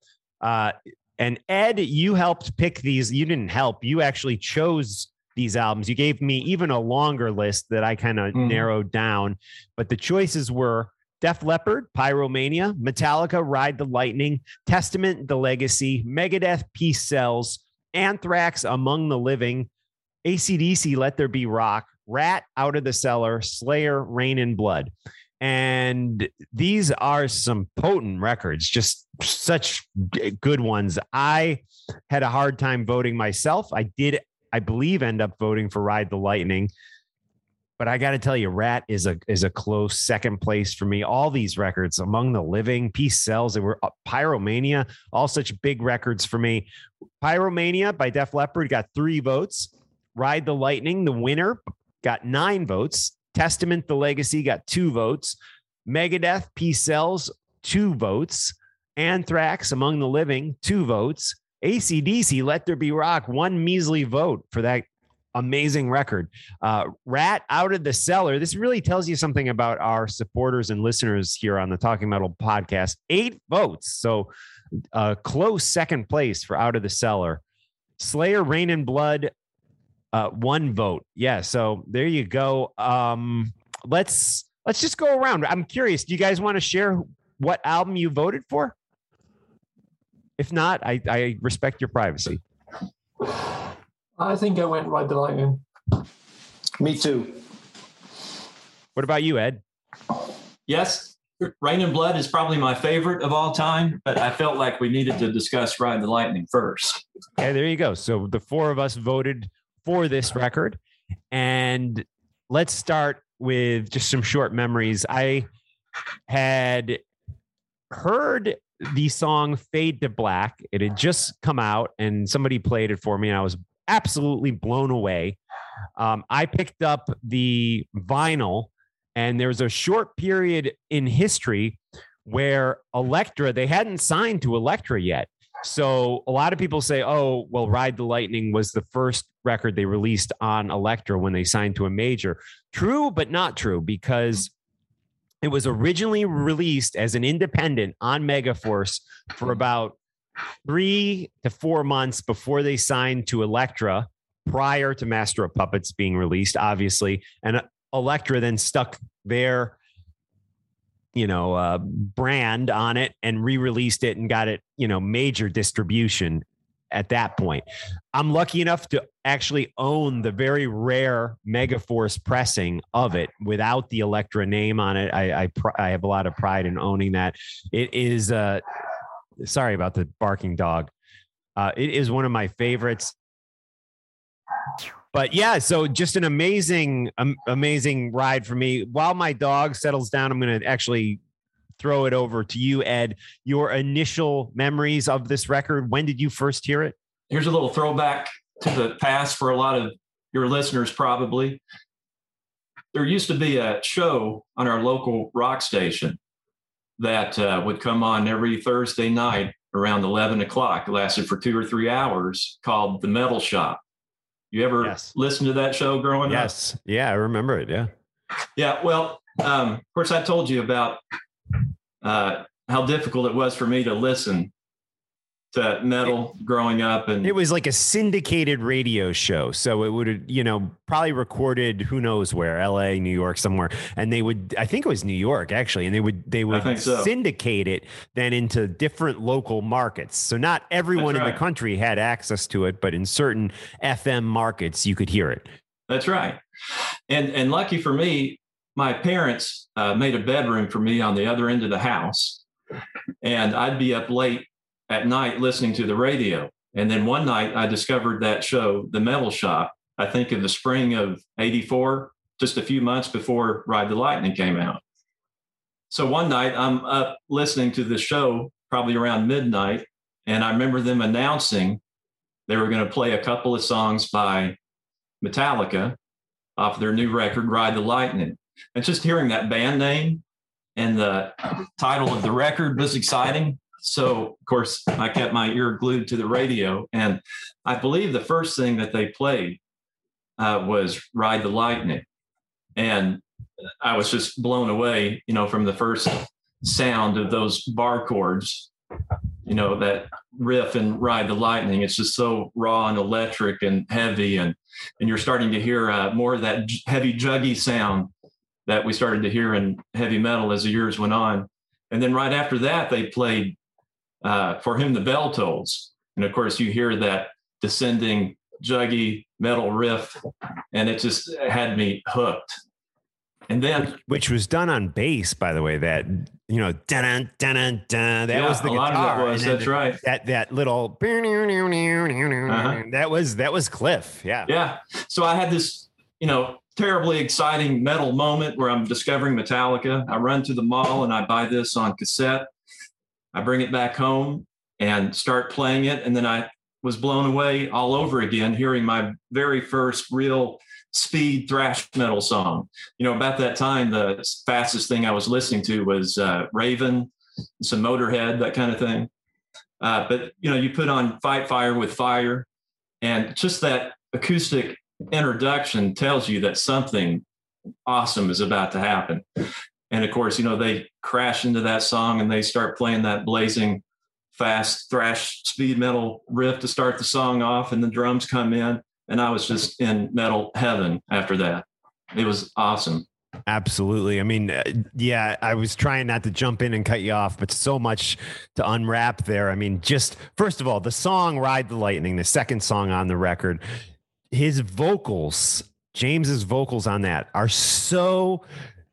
And Ed, you helped pick these. You didn't help. You actually chose these albums. You gave me even a longer list that I kind of narrowed down, but the choices were Def Leppard, Pyromania, Metallica, Ride the Lightning, Testament, The Legacy, Megadeth, Peace Sells, Anthrax, Among the Living, AC/DC, Let There Be Rock, Rat, Out of the Cellar, Slayer, Rain and Blood. And these are some potent records, just such good ones. I had a hard time voting myself. I believe, end up voting for Ride the Lightning. But I got to tell you, Rat is a close second place for me. All these records, Among the Living, Peace Sells, they were Pyromania, all such big records for me. Pyromania by Def Leppard got 3 votes. Ride the Lightning, the winner, got 9 votes. Testament, The Legacy got 2 votes. Megadeth, Peace Sells, 2 votes. Anthrax, Among the Living, 2 votes. AC/DC, Let There Be Rock, 1 measly vote for that amazing record. Rat, Out of the Cellar. This really tells you something about our supporters and listeners here on the Talking Metal podcast. 8 votes. So close second place for Out of the Cellar. Slayer, Rain and Blood, 1 vote. Yeah. So there you go. Let's just go around. I'm curious. Do you guys want to share what album you voted for? If not, I respect your privacy. I think I went Ride the Lightning. Me too. What about you, Ed? Yes, Rain and Blood is probably my favorite of all time, but I felt like we needed to discuss Ride the Lightning first. Okay, there you go. So the 4 of us voted for this record. And let's start with just some short memories. I had heard the song Fade to Black. It had just come out and somebody played it for me and I was absolutely blown away. I picked up the vinyl and there's a short period in history where Elektra, they hadn't signed to Elektra yet. So a lot of people say, oh, well, Ride the Lightning was the first record they released on Elektra when they signed to a major. True, but not true, because it was originally released as an independent on Megaforce for about 3 to 4 months before they signed to Elektra, prior to Master of Puppets being released, obviously. And Elektra then stuck their, brand on it and re-released it and got it, major distribution at that point. I'm lucky enough to actually own the very rare Megaforce pressing of it without the Elektra name on it. I have a lot of pride in owning that. It is, sorry about the barking dog. It is one of my favorites. But yeah, so just an amazing ride for me. While my dog settles down, I'm going to actually throw it over to you, Ed. Your initial memories of this record. When did you first hear it? Here's a little throwback to the past for a lot of your listeners, probably. There used to be a show on our local rock station that would come on every Thursday night around 11 o'clock. It lasted for 2 or 3 hours, called The Metal Shop. You ever listen to that show growing up? Yes. Yeah, I remember it. Yeah. Yeah. Well, of course, I told you about how difficult it was for me to listen to metal growing up. And it was like a syndicated radio show. So it would have, probably recorded who knows where, LA, New York, somewhere. And they would, I think it was New York actually. And they would syndicate it then into different local markets. So not everyone in the country had access to it, but in certain FM markets, you could hear it. That's right. And lucky for me, my parents made a bedroom for me on the other end of the house. And I'd be up late at night listening to the radio. And then one night I discovered that show, The Metal Shop, I think in the spring of 84, just a few months before Ride the Lightning came out. So one night I'm up listening to the show, probably around midnight. And I remember them announcing they were going to play a couple of songs by Metallica off their new record, Ride the Lightning. And just hearing that band name and the title of the record was exciting. So, of course, I kept my ear glued to the radio. And I believe the first thing that they played was Ride the Lightning. And I was just blown away, from the first sound of those bar chords, that riff and Ride the Lightning. It's just so raw and electric and heavy. And you're starting to hear more of that heavy, juggy sound that we started to hear in heavy metal as the years went on. And then right after that, they played For Whom the Bell Tolls. And of course, you hear that descending, juggy metal riff, and it just had me hooked. And then, which was done on bass, by the way, that, dun dun dun dun, that was the guitar. A lot of it was, that's right. That little, that was Cliff. Yeah. Yeah. So I had this, terribly exciting metal moment where I'm discovering Metallica. I run to the mall and I buy this on cassette. I bring it back home and start playing it. And then I was blown away all over again, hearing my very first real speed thrash metal song. About that time, the fastest thing I was listening to was Raven, some Motorhead, that kind of thing. But, you put on Fight Fire with Fire, and just that acoustic introduction tells you that something awesome is about to happen. And of course, they crash into that song and they start playing that blazing fast thrash speed metal riff to start the song off, and the drums come in, and I was just in metal heaven after that. It was awesome. Absolutely. I mean, I was trying not to jump in and cut you off, but so much to unwrap there. I mean, just first of all, the song Ride the Lightning, the second song on the record, his vocals, James's vocals on that are so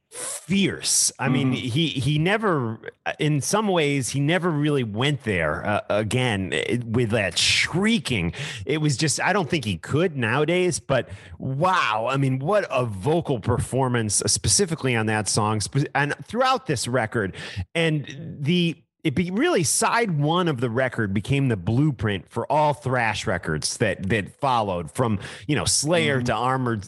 fierce. I mean, he never, in some ways, he never really went there again with that shrieking. It was just, I don't think he could nowadays, but wow. I mean, what a vocal performance, specifically on that song and throughout this record. And really side one of the record became the blueprint for all thrash records that followed, from Slayer to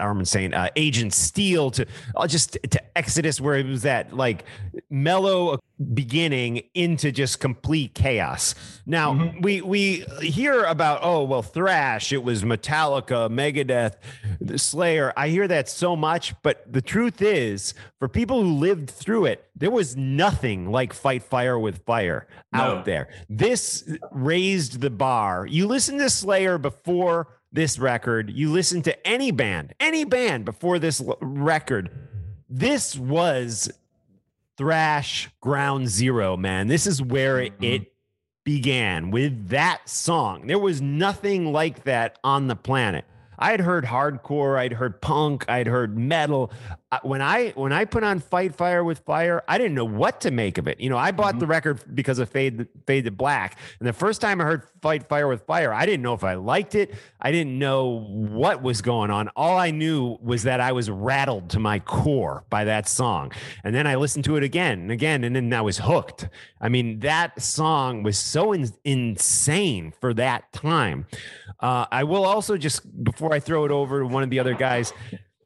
Agent Steel to Exodus, where it was that like mellow beginning into just complete chaos. Now we hear about thrash, it was Metallica, Megadeth, Slayer. I hear that so much, but the truth is, for people who lived through it, there was nothing like Fight Fire with Fire out there. This raised the bar. You listen to Slayer before this record, you listen to any band before this record, this was thrash ground zero, man. This is where it began, with that song. There was nothing like that on the planet. I'd heard hardcore, I'd heard punk, I'd heard metal. When I put on Fight Fire with Fire, I didn't know what to make of it. I bought the record because of Fade to Black. And the first time I heard Fight Fire with Fire, I didn't know if I liked it. I didn't know what was going on. All I knew was that I was rattled to my core by that song. And then I listened to it again and again, and then I was hooked. I mean, that song was so insane for that time. I will also, just before I throw it over to one of the other guys,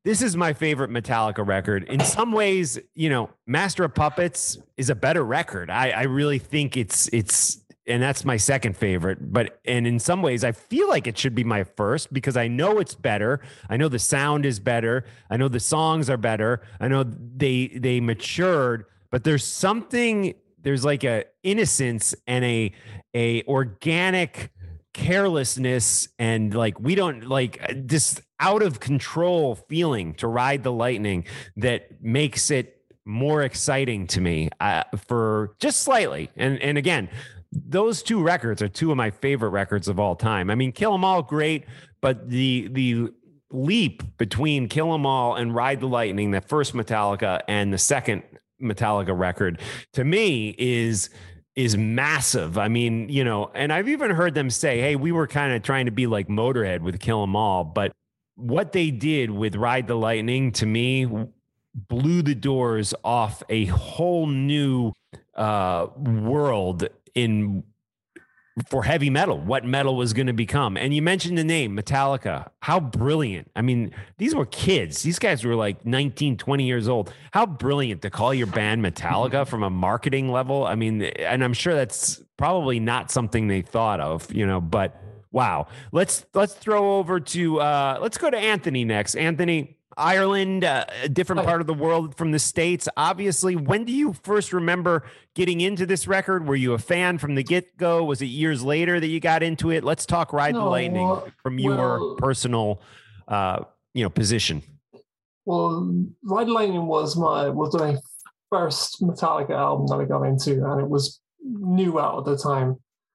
this is my favorite Metallica record. In some ways, you know, Master of Puppets is a better record. I really think it's, and that's my second favorite, and in some ways I feel like it should be my first because I know it's better. I know the sound is better. I know the songs are better. I know they matured, but there's like a innocence and a organic carelessness and like, we don't like this out of control feeling to Ride the Lightning that makes it more exciting to me for just slightly. And again, those two records are two of my favorite records of all time. I mean, Kill 'Em All, great, but the leap between Kill 'Em All and Ride the Lightning, the first Metallica and the second Metallica record, to me is massive. I mean, you know, and I've even heard them say, hey, we were kind of trying to be like Motorhead with Kill 'Em All, but what they did with Ride the Lightning, to me, blew the doors off a whole new world for heavy metal, what metal was going to become. And you mentioned the name Metallica. How brilliant. I mean, these were kids. These guys were like 19, 20 years old. How brilliant to call your band Metallica from a marketing level. I mean, and I'm sure that's probably not something they thought of, you know, but wow. Let's throw over to, let's go to Anthony next. Anthony, Ireland, a different part of the world from the States. Obviously, when do you first remember getting into this record? Were you a fan from the get-go? Was it years later that you got into it? Let's talk Ride the Lightning from your personal, position. Well, Ride the Lightning was my first Metallica album that I got into, and it was new out at the time.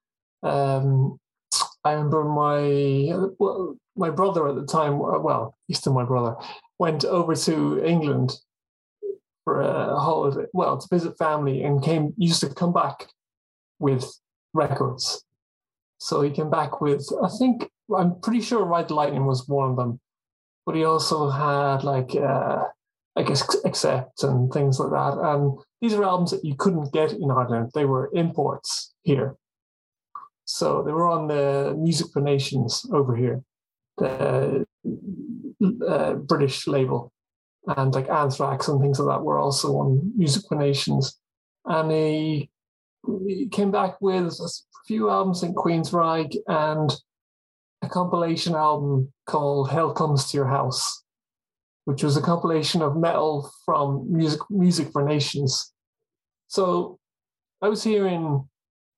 I remember my brother at the time, well, he's still my brother, went over to England for a holiday, to visit family, and used to come back with records. So he came back with, I'm pretty sure Ride the Lightning was one of them, but he also had Accept and things like that. And these are albums that you couldn't get in Ireland. They were imports here. So they were on the Music for Nations over here, the British label, and like Anthrax and things like that were also on Music for Nations. And he came back with a few albums in Queensryche and a compilation album called Hell Comes to Your House, which was a compilation of metal from Music for Nations. So I was hearing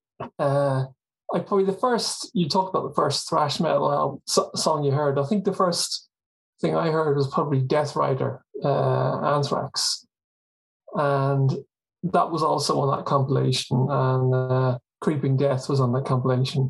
you talked about the first thrash metal album, song you heard. I think the first thing I heard was probably Death Rider, Anthrax. And that was also on that compilation. And Creeping Death was on that compilation.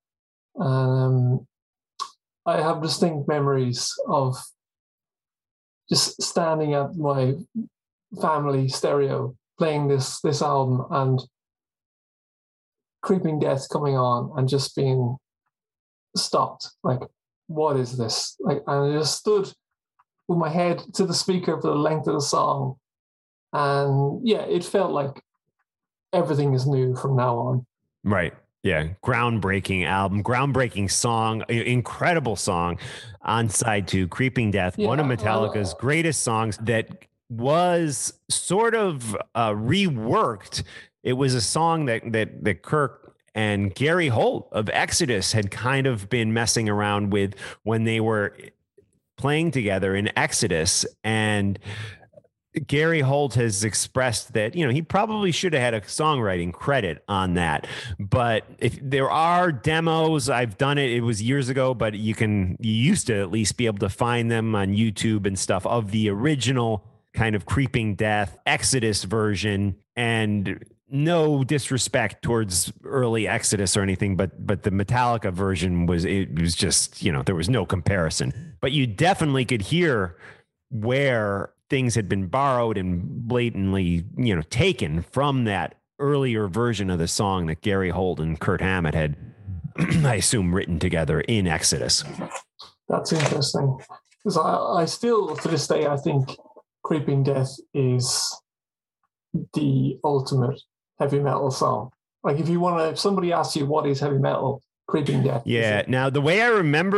I have distinct memories of just standing at my family stereo playing this album and Creeping Death coming on and just being stopped. Like, what is this? Like, and I just stood with my head to the speaker for the length of the song. And yeah, it felt like everything is new from now on. Right. Yeah. Groundbreaking album, groundbreaking song, incredible song on side 2, Creeping Death, one of Metallica's greatest songs that was sort of reworked. It was a song that Kirk and Gary Holt of Exodus had kind of been messing around with when they were playing together in Exodus. And Gary Holt has expressed that, he probably should have had a songwriting credit on that. But if there are demos, I've done it. It was years ago, but you used to at least be able to find them on YouTube and stuff of the original kind of Creeping Death Exodus version. And no disrespect towards early Exodus or anything, but the Metallica version was just, there was no comparison. But you definitely could hear where things had been borrowed and blatantly, taken from that earlier version of the song that Gary Holt and Kurt Hammett had, I assume, written together in Exodus. That's interesting. Because I still, to this day, I think Creeping Death is the ultimate heavy metal song. Like, if somebody asks you what is heavy metal, Creeping Death. Yeah. Now, the way I remember it,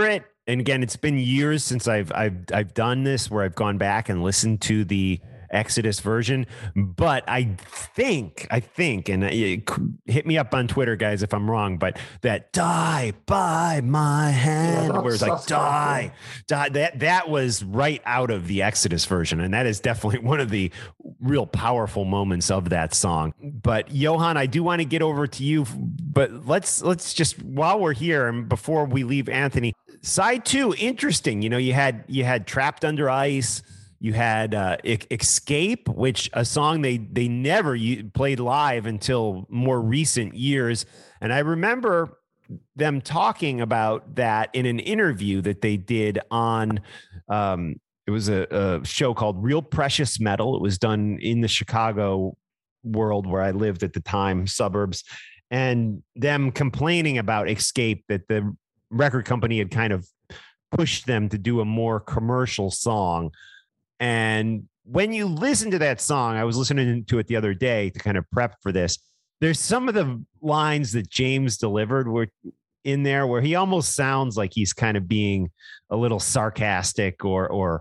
And again, it's been years since I've done this, where I've gone back and listened to the Exodus version, but I think, and hit me up on Twitter, guys, if I'm wrong, but that "Die by My Hand," where it's like die, that was right out of the Exodus version, and that is definitely one of the real powerful moments of that song. But Johan, I do want to get over to you, but let's just, while we're here and before we leave Anthony, side 2, interesting. You know, you had Trapped Under Ice. You had Escape, which a song they never played live until more recent years. And I remember them talking about that in an interview that they did on, it was a show called Real Precious Metal. It was done in the Chicago world where I lived at the time, suburbs, and them complaining about Escape, that the record company had kind of pushed them to do a more commercial song. And when you listen to that song, I was listening to it the other day to kind of prep for this. There's some of the lines that James delivered were in there where he almost sounds like he's kind of being a little sarcastic or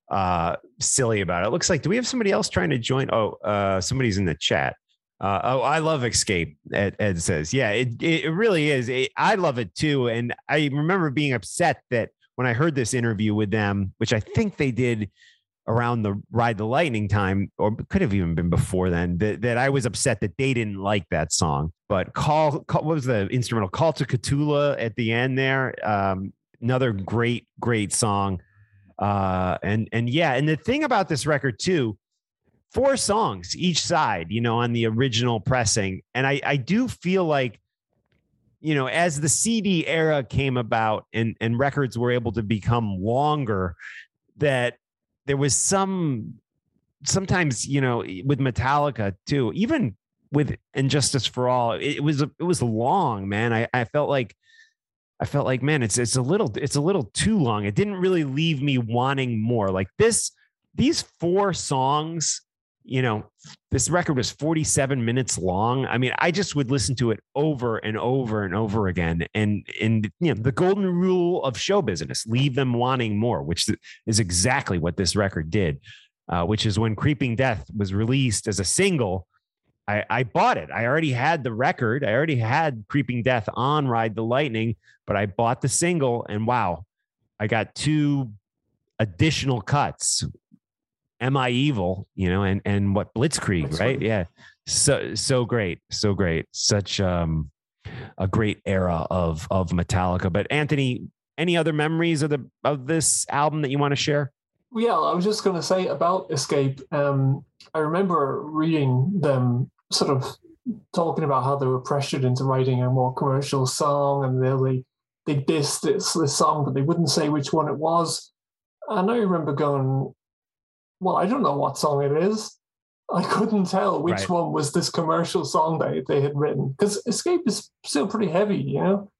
silly about it. It looks like, do we have somebody else trying to join? Somebody's in the chat. I love Escape, Ed says. Yeah, it really is. I love it too. And I remember being upset that when I heard this interview with them, which I think they did around the Ride the Lightning time, or could have even been before then, that I was upset that they didn't like that song. But what was the instrumental? Call to Cthulhu at the end there. Another great song. And the thing about this record too, 4 songs each side, you know, on the original pressing. And I do feel like, you know, as the CD era came about and records were able to become longer, that there was sometimes, you know, with Metallica too, even with Injustice for All, it was long, man. I felt like, man, it's a little too long. It didn't really leave me wanting more. Like these 4 songs, you know, this record was 47 minutes long. I mean, I just would listen to it over and over and over again. And you know, the golden rule of show business, leave them wanting more, which is exactly what this record did, which is when Creeping Death was released as a single, I bought it. I already had the record. I already had Creeping Death on Ride the Lightning, but I bought the single, and wow, I got 2 additional cuts. Am I Evil, you know, and what Blitzkrieg, right? Yeah. So great. Such a great era of Metallica. But Anthony, any other memories of this album that you want to share? Yeah, I was just going to say about Escape. I remember reading them sort of talking about how they were pressured into writing a more commercial song, and they dissed this song, but they wouldn't say which one it was. And I remember going, well, I don't know what song it is. I couldn't tell which one was this commercial song that they had written, because Escape is still pretty heavy, you know?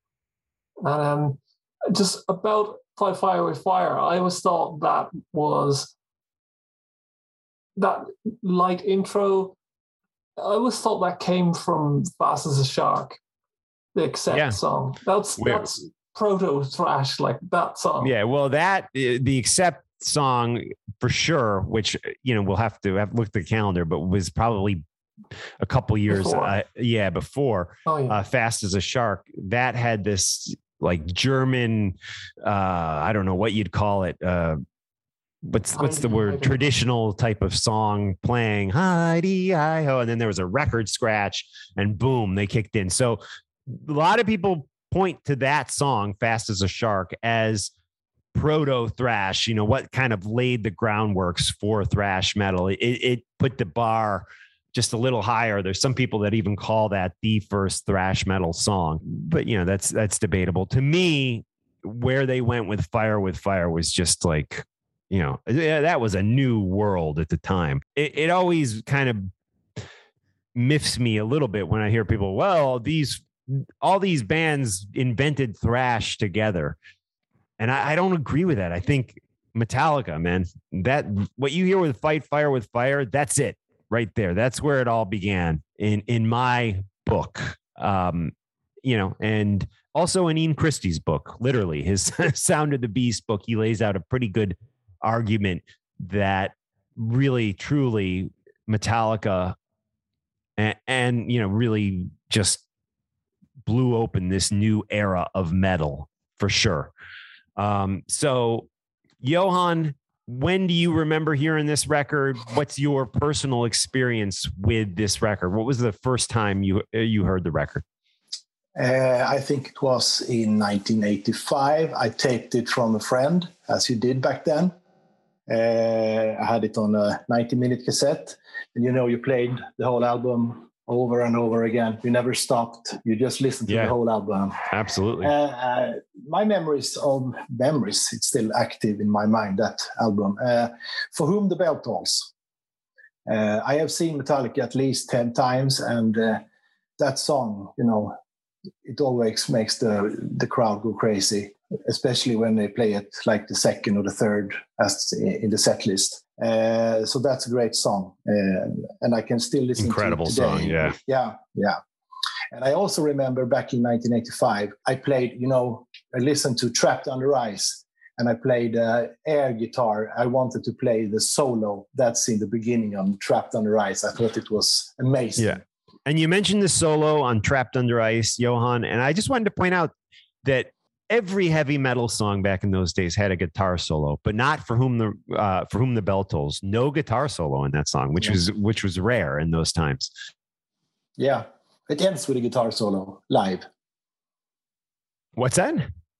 And just about Fight Fire with Fire, I always thought that was that light intro. I always thought that came from Fast as a Shark, the Accept song. That's proto thrash, like that song. Yeah, well, the Accept song for sure, which, you know, we'll have to look at the calendar, but was probably a couple years before Fast as a Shark. That had this like German, I don't know what you'd call it, what's the word, traditional type of song playing, hi-de-hi-ho, and then there was a record scratch and boom, they kicked in. So a lot of people point to that song, Fast as a Shark, as proto thrash, you know, what kind of laid the groundworks for thrash metal. It put the bar just a little higher. There's some people that even call that the first thrash metal song, but you know, that's debatable. To me, where they went with Fire was just like, you know, that was a new world at the time. It always kind of miffs me a little bit when I hear people, well, all these bands invented thrash together. And I don't agree with that. I think Metallica, man, that what you hear with Fight Fire with Fire, that's it right there. That's where it all began in my book. You know, and Also in Ian Christie's book, literally his Sound of the Beast book, he lays out a pretty good argument that really, truly Metallica and really just blew open this new era of metal for sure. So Johan, when do you remember hearing this record? What's your personal experience with this record? What was the first time you heard the record? I think it was in 1985. I taped it from a friend, as you did back then. I had it on a 90-minute cassette. And, you played the whole album over and over again. You never stopped. You just listened to the whole album. Absolutely. My memories, it's still active in my mind, that album. For Whom the Bell Tolls. I have seen Metallica at least 10 times, and that song, it always makes the crowd go crazy, especially when they play it like the second or the third as in the set list. So that's a great song, and I can still listen to it today. Incredible song, yeah. Yeah. And I also remember back in 1985, I played, I listened to Trapped Under Ice, and I played air guitar. I wanted to play the solo that's in the beginning of Trapped Under Ice. I thought it was amazing. Yeah. And you mentioned the solo on Trapped Under Ice, Johan, and I just wanted to point out that every heavy metal song back in those days had a guitar solo, but not For Whom the Bell Tolls. No guitar solo in that song, which was rare in those times. Yeah, it ends with a guitar solo live. What's that?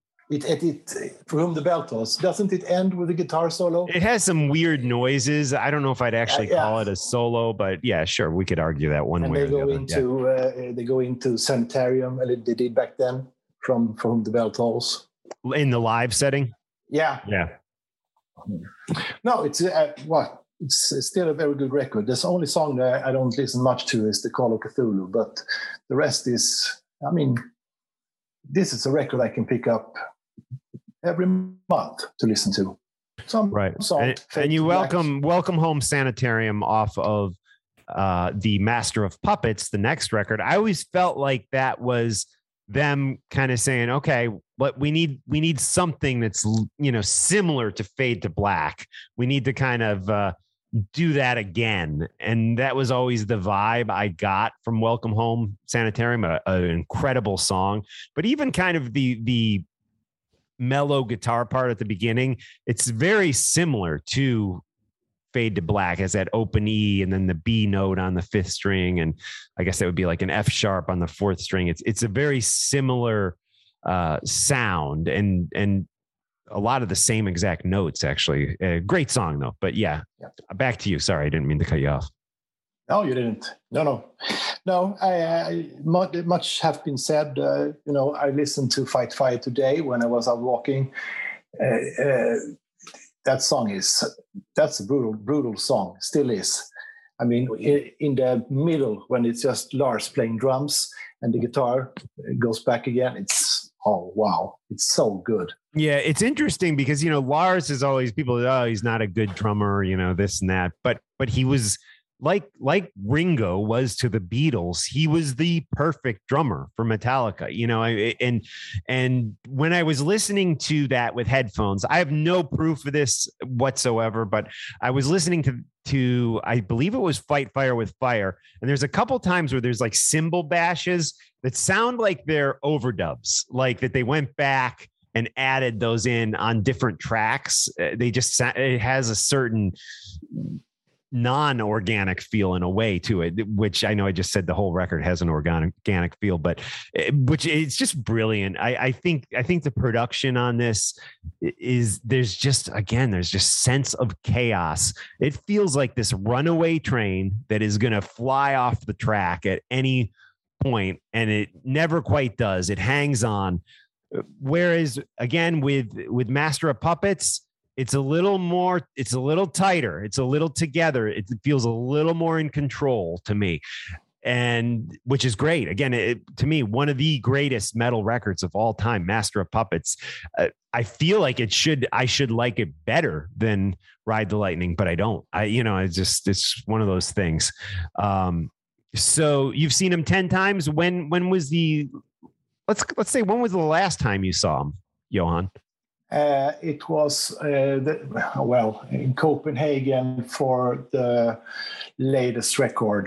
For Whom the Bell Tolls, doesn't it end with a guitar solo? It has some weird noises. I don't know if I'd actually call it a solo, but yeah, sure, we could argue that one way or the other. They go into Sanitarium, they did back then, For Whom the Bell Tolls. In the live setting? Yeah. No, it's still a very good record. The only song that I don't listen much to is the Call of Cthulhu, but the rest is, this is a record I can pick up every month to listen to. Right. And you welcome Home Sanitarium off of the Master of Puppets, the next record. I always felt like that was them kind of saying, okay, but we need something that's, similar to Fade to Black. We need to kind of do that again. And that was always the vibe I got from Welcome Home Sanitarium, an incredible song. But even kind of the mellow guitar part at the beginning, it's very similar to Fade to Black, as that open E and then the B note on the fifth string. And I guess that would be like an F sharp on the fourth string. It's a very similar sound and a lot of the same exact notes, actually. Great song though, but yeah, back to you. Sorry, I didn't mean to cut you off. No, you didn't. No. Much have been said. I listened to Fight Fire today when I was out walking. That song that's a brutal song. Still is. In the middle when it's just Lars playing drums and the guitar goes back again, it's wow, it's so good. Yeah, it's interesting because Lars is always people. He's not a good drummer, this and that, but he was. Like Ringo was to the Beatles, he was the perfect drummer for Metallica, and when I was listening to that with headphones, I have no proof of this whatsoever, but I was listening to I believe it was Fight Fire with Fire, and there's a couple times where there's like cymbal bashes that sound like they're overdubs, like that they went back and added those in on different tracks. It has a certain non-organic feel in a way to it, which I know I just said the whole record has an organic feel, but which it's just brilliant. I think the production on this there's just sense of chaos. It feels like this runaway train that is going to fly off the track at any point, and it never quite does. It hangs on. Whereas again with Master of Puppets, it's a little tighter. It's a little together. It feels a little more in control to me, and which is great. Again, to me, one of the greatest metal records of all time, Master of Puppets. I feel like I should like it better than Ride the Lightning, but I don't. It's one of those things. So you've seen him 10 times. When was the let's say, when was the last time you saw him, Johan? It was in Copenhagen for the latest record.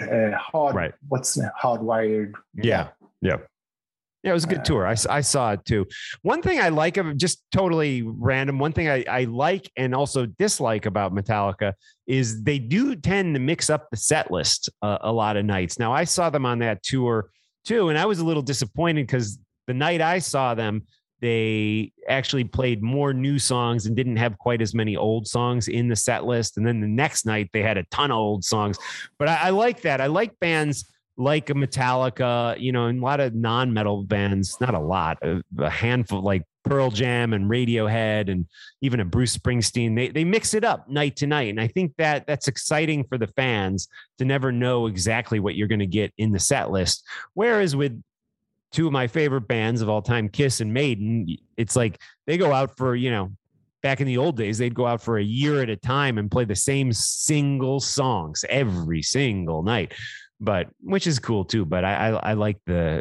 Hardwired. Yeah. Yeah, it was a good tour. I saw it too. One thing I like of just totally random. One thing I like and also dislike about Metallica is they do tend to mix up the set list a lot of nights. Now I saw them on that tour too, and I was a little disappointed because the night I saw them, they actually played more new songs and didn't have quite as many old songs in the set list. And then the next night they had a ton of old songs. But I like that. I like bands like a Metallica, and a lot of non-metal bands, not a lot, a handful like Pearl Jam and Radiohead and even a Bruce Springsteen. They mix it up night to night. And I think that's exciting for the fans to never know exactly what you're going to get in the set list. Whereas with two of my favorite bands of all time, Kiss and Maiden, it's like they go out for, back in the old days, they'd go out for a year at a time and play the same single songs every single night. But which is cool too. But I like the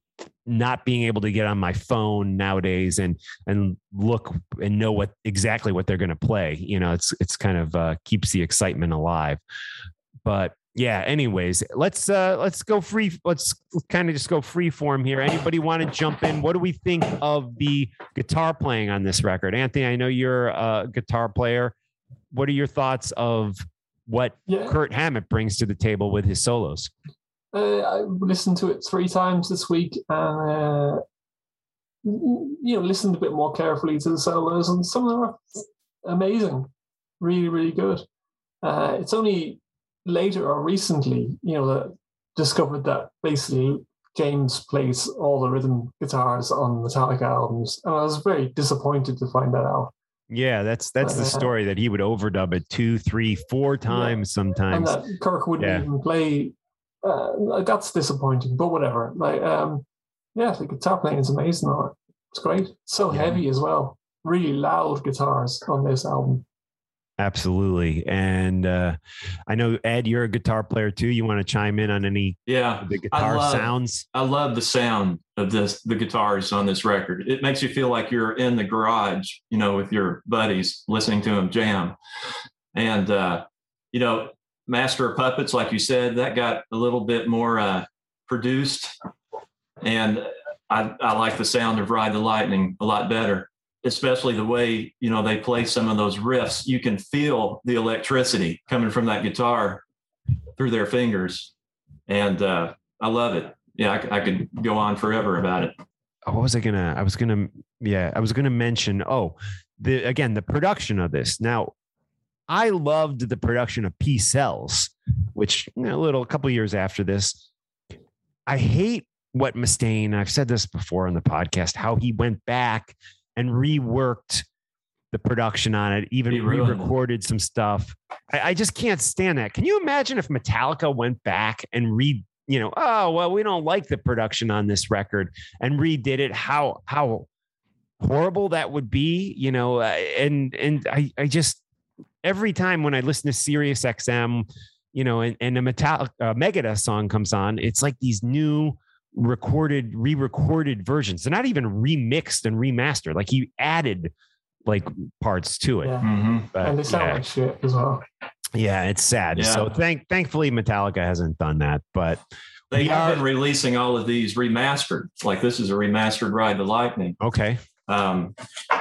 not being able to get on my phone nowadays and look and know exactly what they're going to play. It's kind of keeps the excitement alive. But yeah, anyways, let's go free. Let's kind of just go free form here. Anybody want to jump in? What do we think of the guitar playing on this record? Anthony, I know you're a guitar player. What are your thoughts of what Kirk Hammett brings to the table with his solos? I listened to it 3 times this week and, listened a bit more carefully to the solos, and some of them are amazing, really, really good. It's only later or recently, that discovered that basically James plays all the rhythm guitars on Metallica albums, and I was very disappointed to find that out. Yeah, that's the story, that he would overdub it 2, 3, 4 times sometimes. And that Kirk wouldn't even play. That's disappointing, but whatever. The guitar playing is amazing. It's great. So heavy as well. Really loud guitars on this album. Absolutely. And I know, Ed, you're a guitar player too. You want to chime in on any of the guitar sounds? I love the sound of the guitars on this record. It makes you feel like you're in the garage, with your buddies listening to them jam. And, Master of Puppets, like you said, that got a little bit more produced. And I like the sound of Ride the Lightning a lot better. Especially the way, they play some of those riffs. You can feel the electricity coming from that guitar through their fingers. And I love it. Yeah, I could go on forever about it. Oh, what was I was going to mention, the production of this. Now, I loved the production of Peace Sells, which, a couple years after this. I hate what Mustaine, I've said this before on the podcast, how he went back and reworked the production on it, even re-recorded some stuff. I just can't stand that. Can you imagine if Metallica went back and we don't like the production on this record, and redid it? How horrible that would be, and I just, every time when I listen to Sirius XM, and a Megadeth song comes on, it's like these new re-recorded versions. They're not even remixed and remastered. Like, he added parts to it. Yeah. Mm-hmm. And they sound like shit as well. Yeah, it's sad. Yeah. So thankfully Metallica hasn't done that, but they have been releasing all of these remastered. Like, this is a remastered Ride the Lightning. Okay. But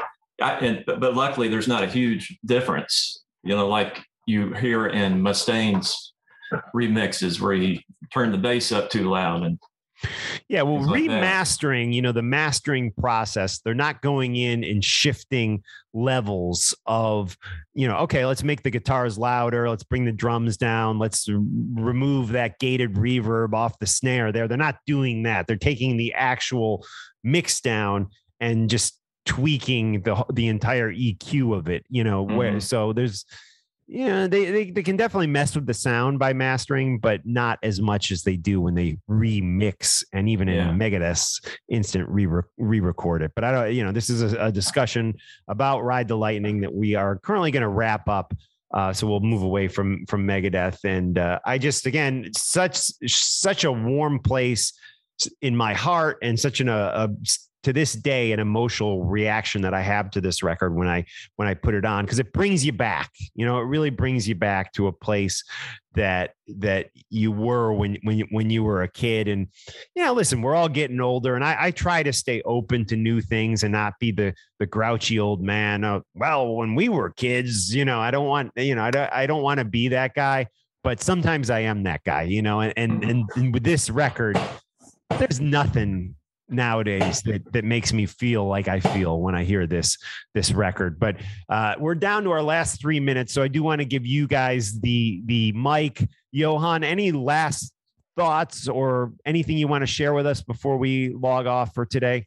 luckily there's not a huge difference, like you hear in Mustaine's remixes where he turned the bass up too loud. And yeah, well, remastering, the mastering process, they're not going in and shifting levels of, okay, let's make the guitars louder. Let's bring the drums down. Let's remove that gated reverb off the snare there. They're not doing that. They're taking the actual mix down and just tweaking the entire EQ of it, where, so there's, they can definitely mess with the sound by mastering, but not as much as they do when they remix, and even in Megadeth's instant re-record it. But I don't, this is a discussion about Ride the Lightning that we are currently going to wrap up. So we'll move away from Megadeth. And I just, again, such a warm place in my heart and such to this day, an emotional reaction that I have to this record when I put it on, because it brings you back. You know, it really brings you back to a place that you were when you were a kid. And listen, we're all getting older, and I try to stay open to new things and not be the grouchy old man. Well, when we were kids, I don't want to be that guy. But sometimes I am that guy, and with this record, there's nothing nowadays that makes me feel like I feel when I hear this record. But we're down to our last 3 minutes, so I do want to give you guys the mic. Johan, any last thoughts or anything you want to share with us before we log off for today?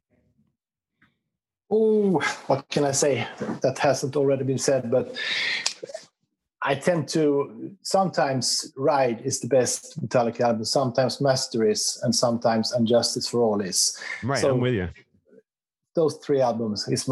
Oh, what can I say that hasn't already been said? But I tend to sometimes Ride is the best Metallica album, sometimes Master is, and sometimes And Justice for All is. Right, so I'm with you. Those 3 albums is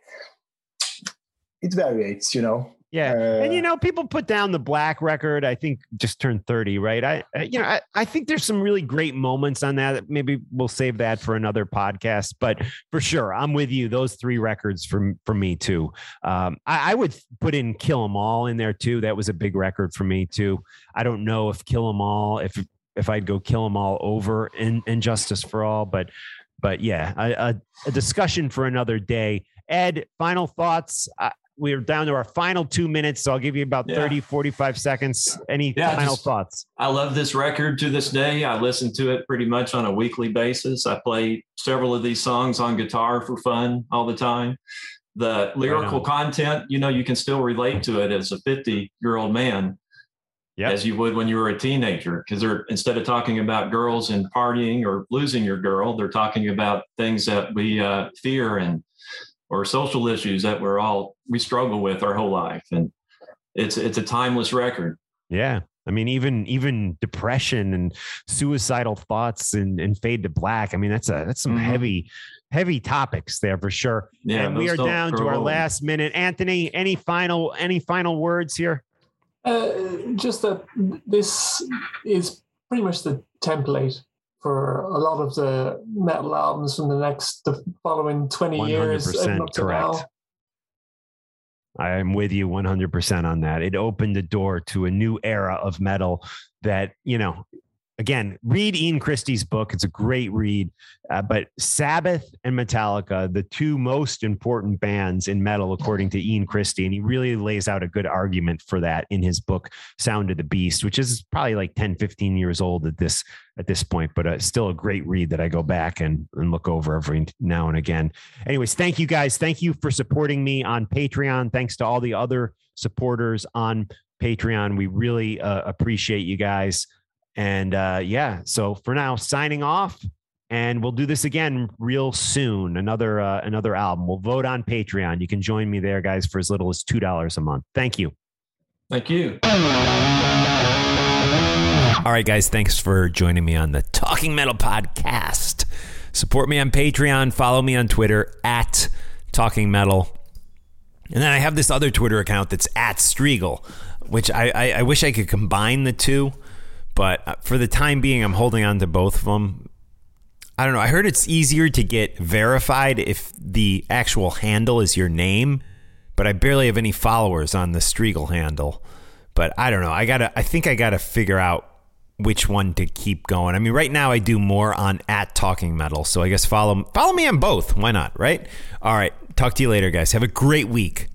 it variates, Yeah. And, people put down the Black record, I think just turned 30, right? I think there's some really great moments on that. Maybe we'll save that for another podcast, but for sure, I'm with you. Those 3 records for me too. I would put in Kill 'Em All in there too. That was a big record for me too. I don't know if Kill 'Em All, if I'd go Kill 'Em All over in Justice for All, but yeah, a discussion for another day. Ed, final thoughts. We're down to our final 2 minutes, so I'll give you about 30, 45 seconds. Any final thoughts? I love this record to this day. I listen to it pretty much on a weekly basis. I play several of these songs on guitar for fun all the time. The lyrical content, you can still relate to it as a 50-year-old man, as you would when you were a teenager, because instead of talking about girls and partying or losing your girl, they're talking about things that we fear or social issues that we struggle with our whole life. And it's a timeless record. Yeah. I mean, even depression and suicidal thoughts and Fade to Black. I mean, that's some heavy topics there for sure. Yeah. And we are down to our last minute. Anthony, any final words here? Just that this is pretty much the template for a lot of the metal albums from the following 20 years. 100% correct. I am with you 100% on that. It opened the door to a new era of metal that, again, read Ian Christie's book. It's a great read. But Sabbath and Metallica, the 2 most important bands in metal, according to Ian Christie, and he really lays out a good argument for that in his book, Sound of the Beast, which is probably like 10, 15 years old at this point, but still a great read that I go back and look over every now and again. Anyways, thank you guys. Thank you for supporting me on Patreon. Thanks to all the other supporters on Patreon. We really appreciate you guys. And so for now, signing off, and we'll do this again real soon. Another album. We'll vote on Patreon. You can join me there, guys, for as little as $2 a month. Thank you. Thank you. All right, guys, thanks for joining me on the Talking Metal Podcast. Support me on Patreon. Follow me on Twitter at Talking Metal. And then I have this other Twitter account that's at Striegel, which I wish I could combine the two. But for the time being, I'm holding on to both of them. I don't know. I heard it's easier to get verified if the actual handle is your name, but I barely have any followers on the Striegel handle. But I don't know. I think I gotta figure out which one to keep going. I mean, right now I do more on at Talking Metal, so I guess follow me on both. Why not? Right? All right. Talk to you later, guys. Have a great week.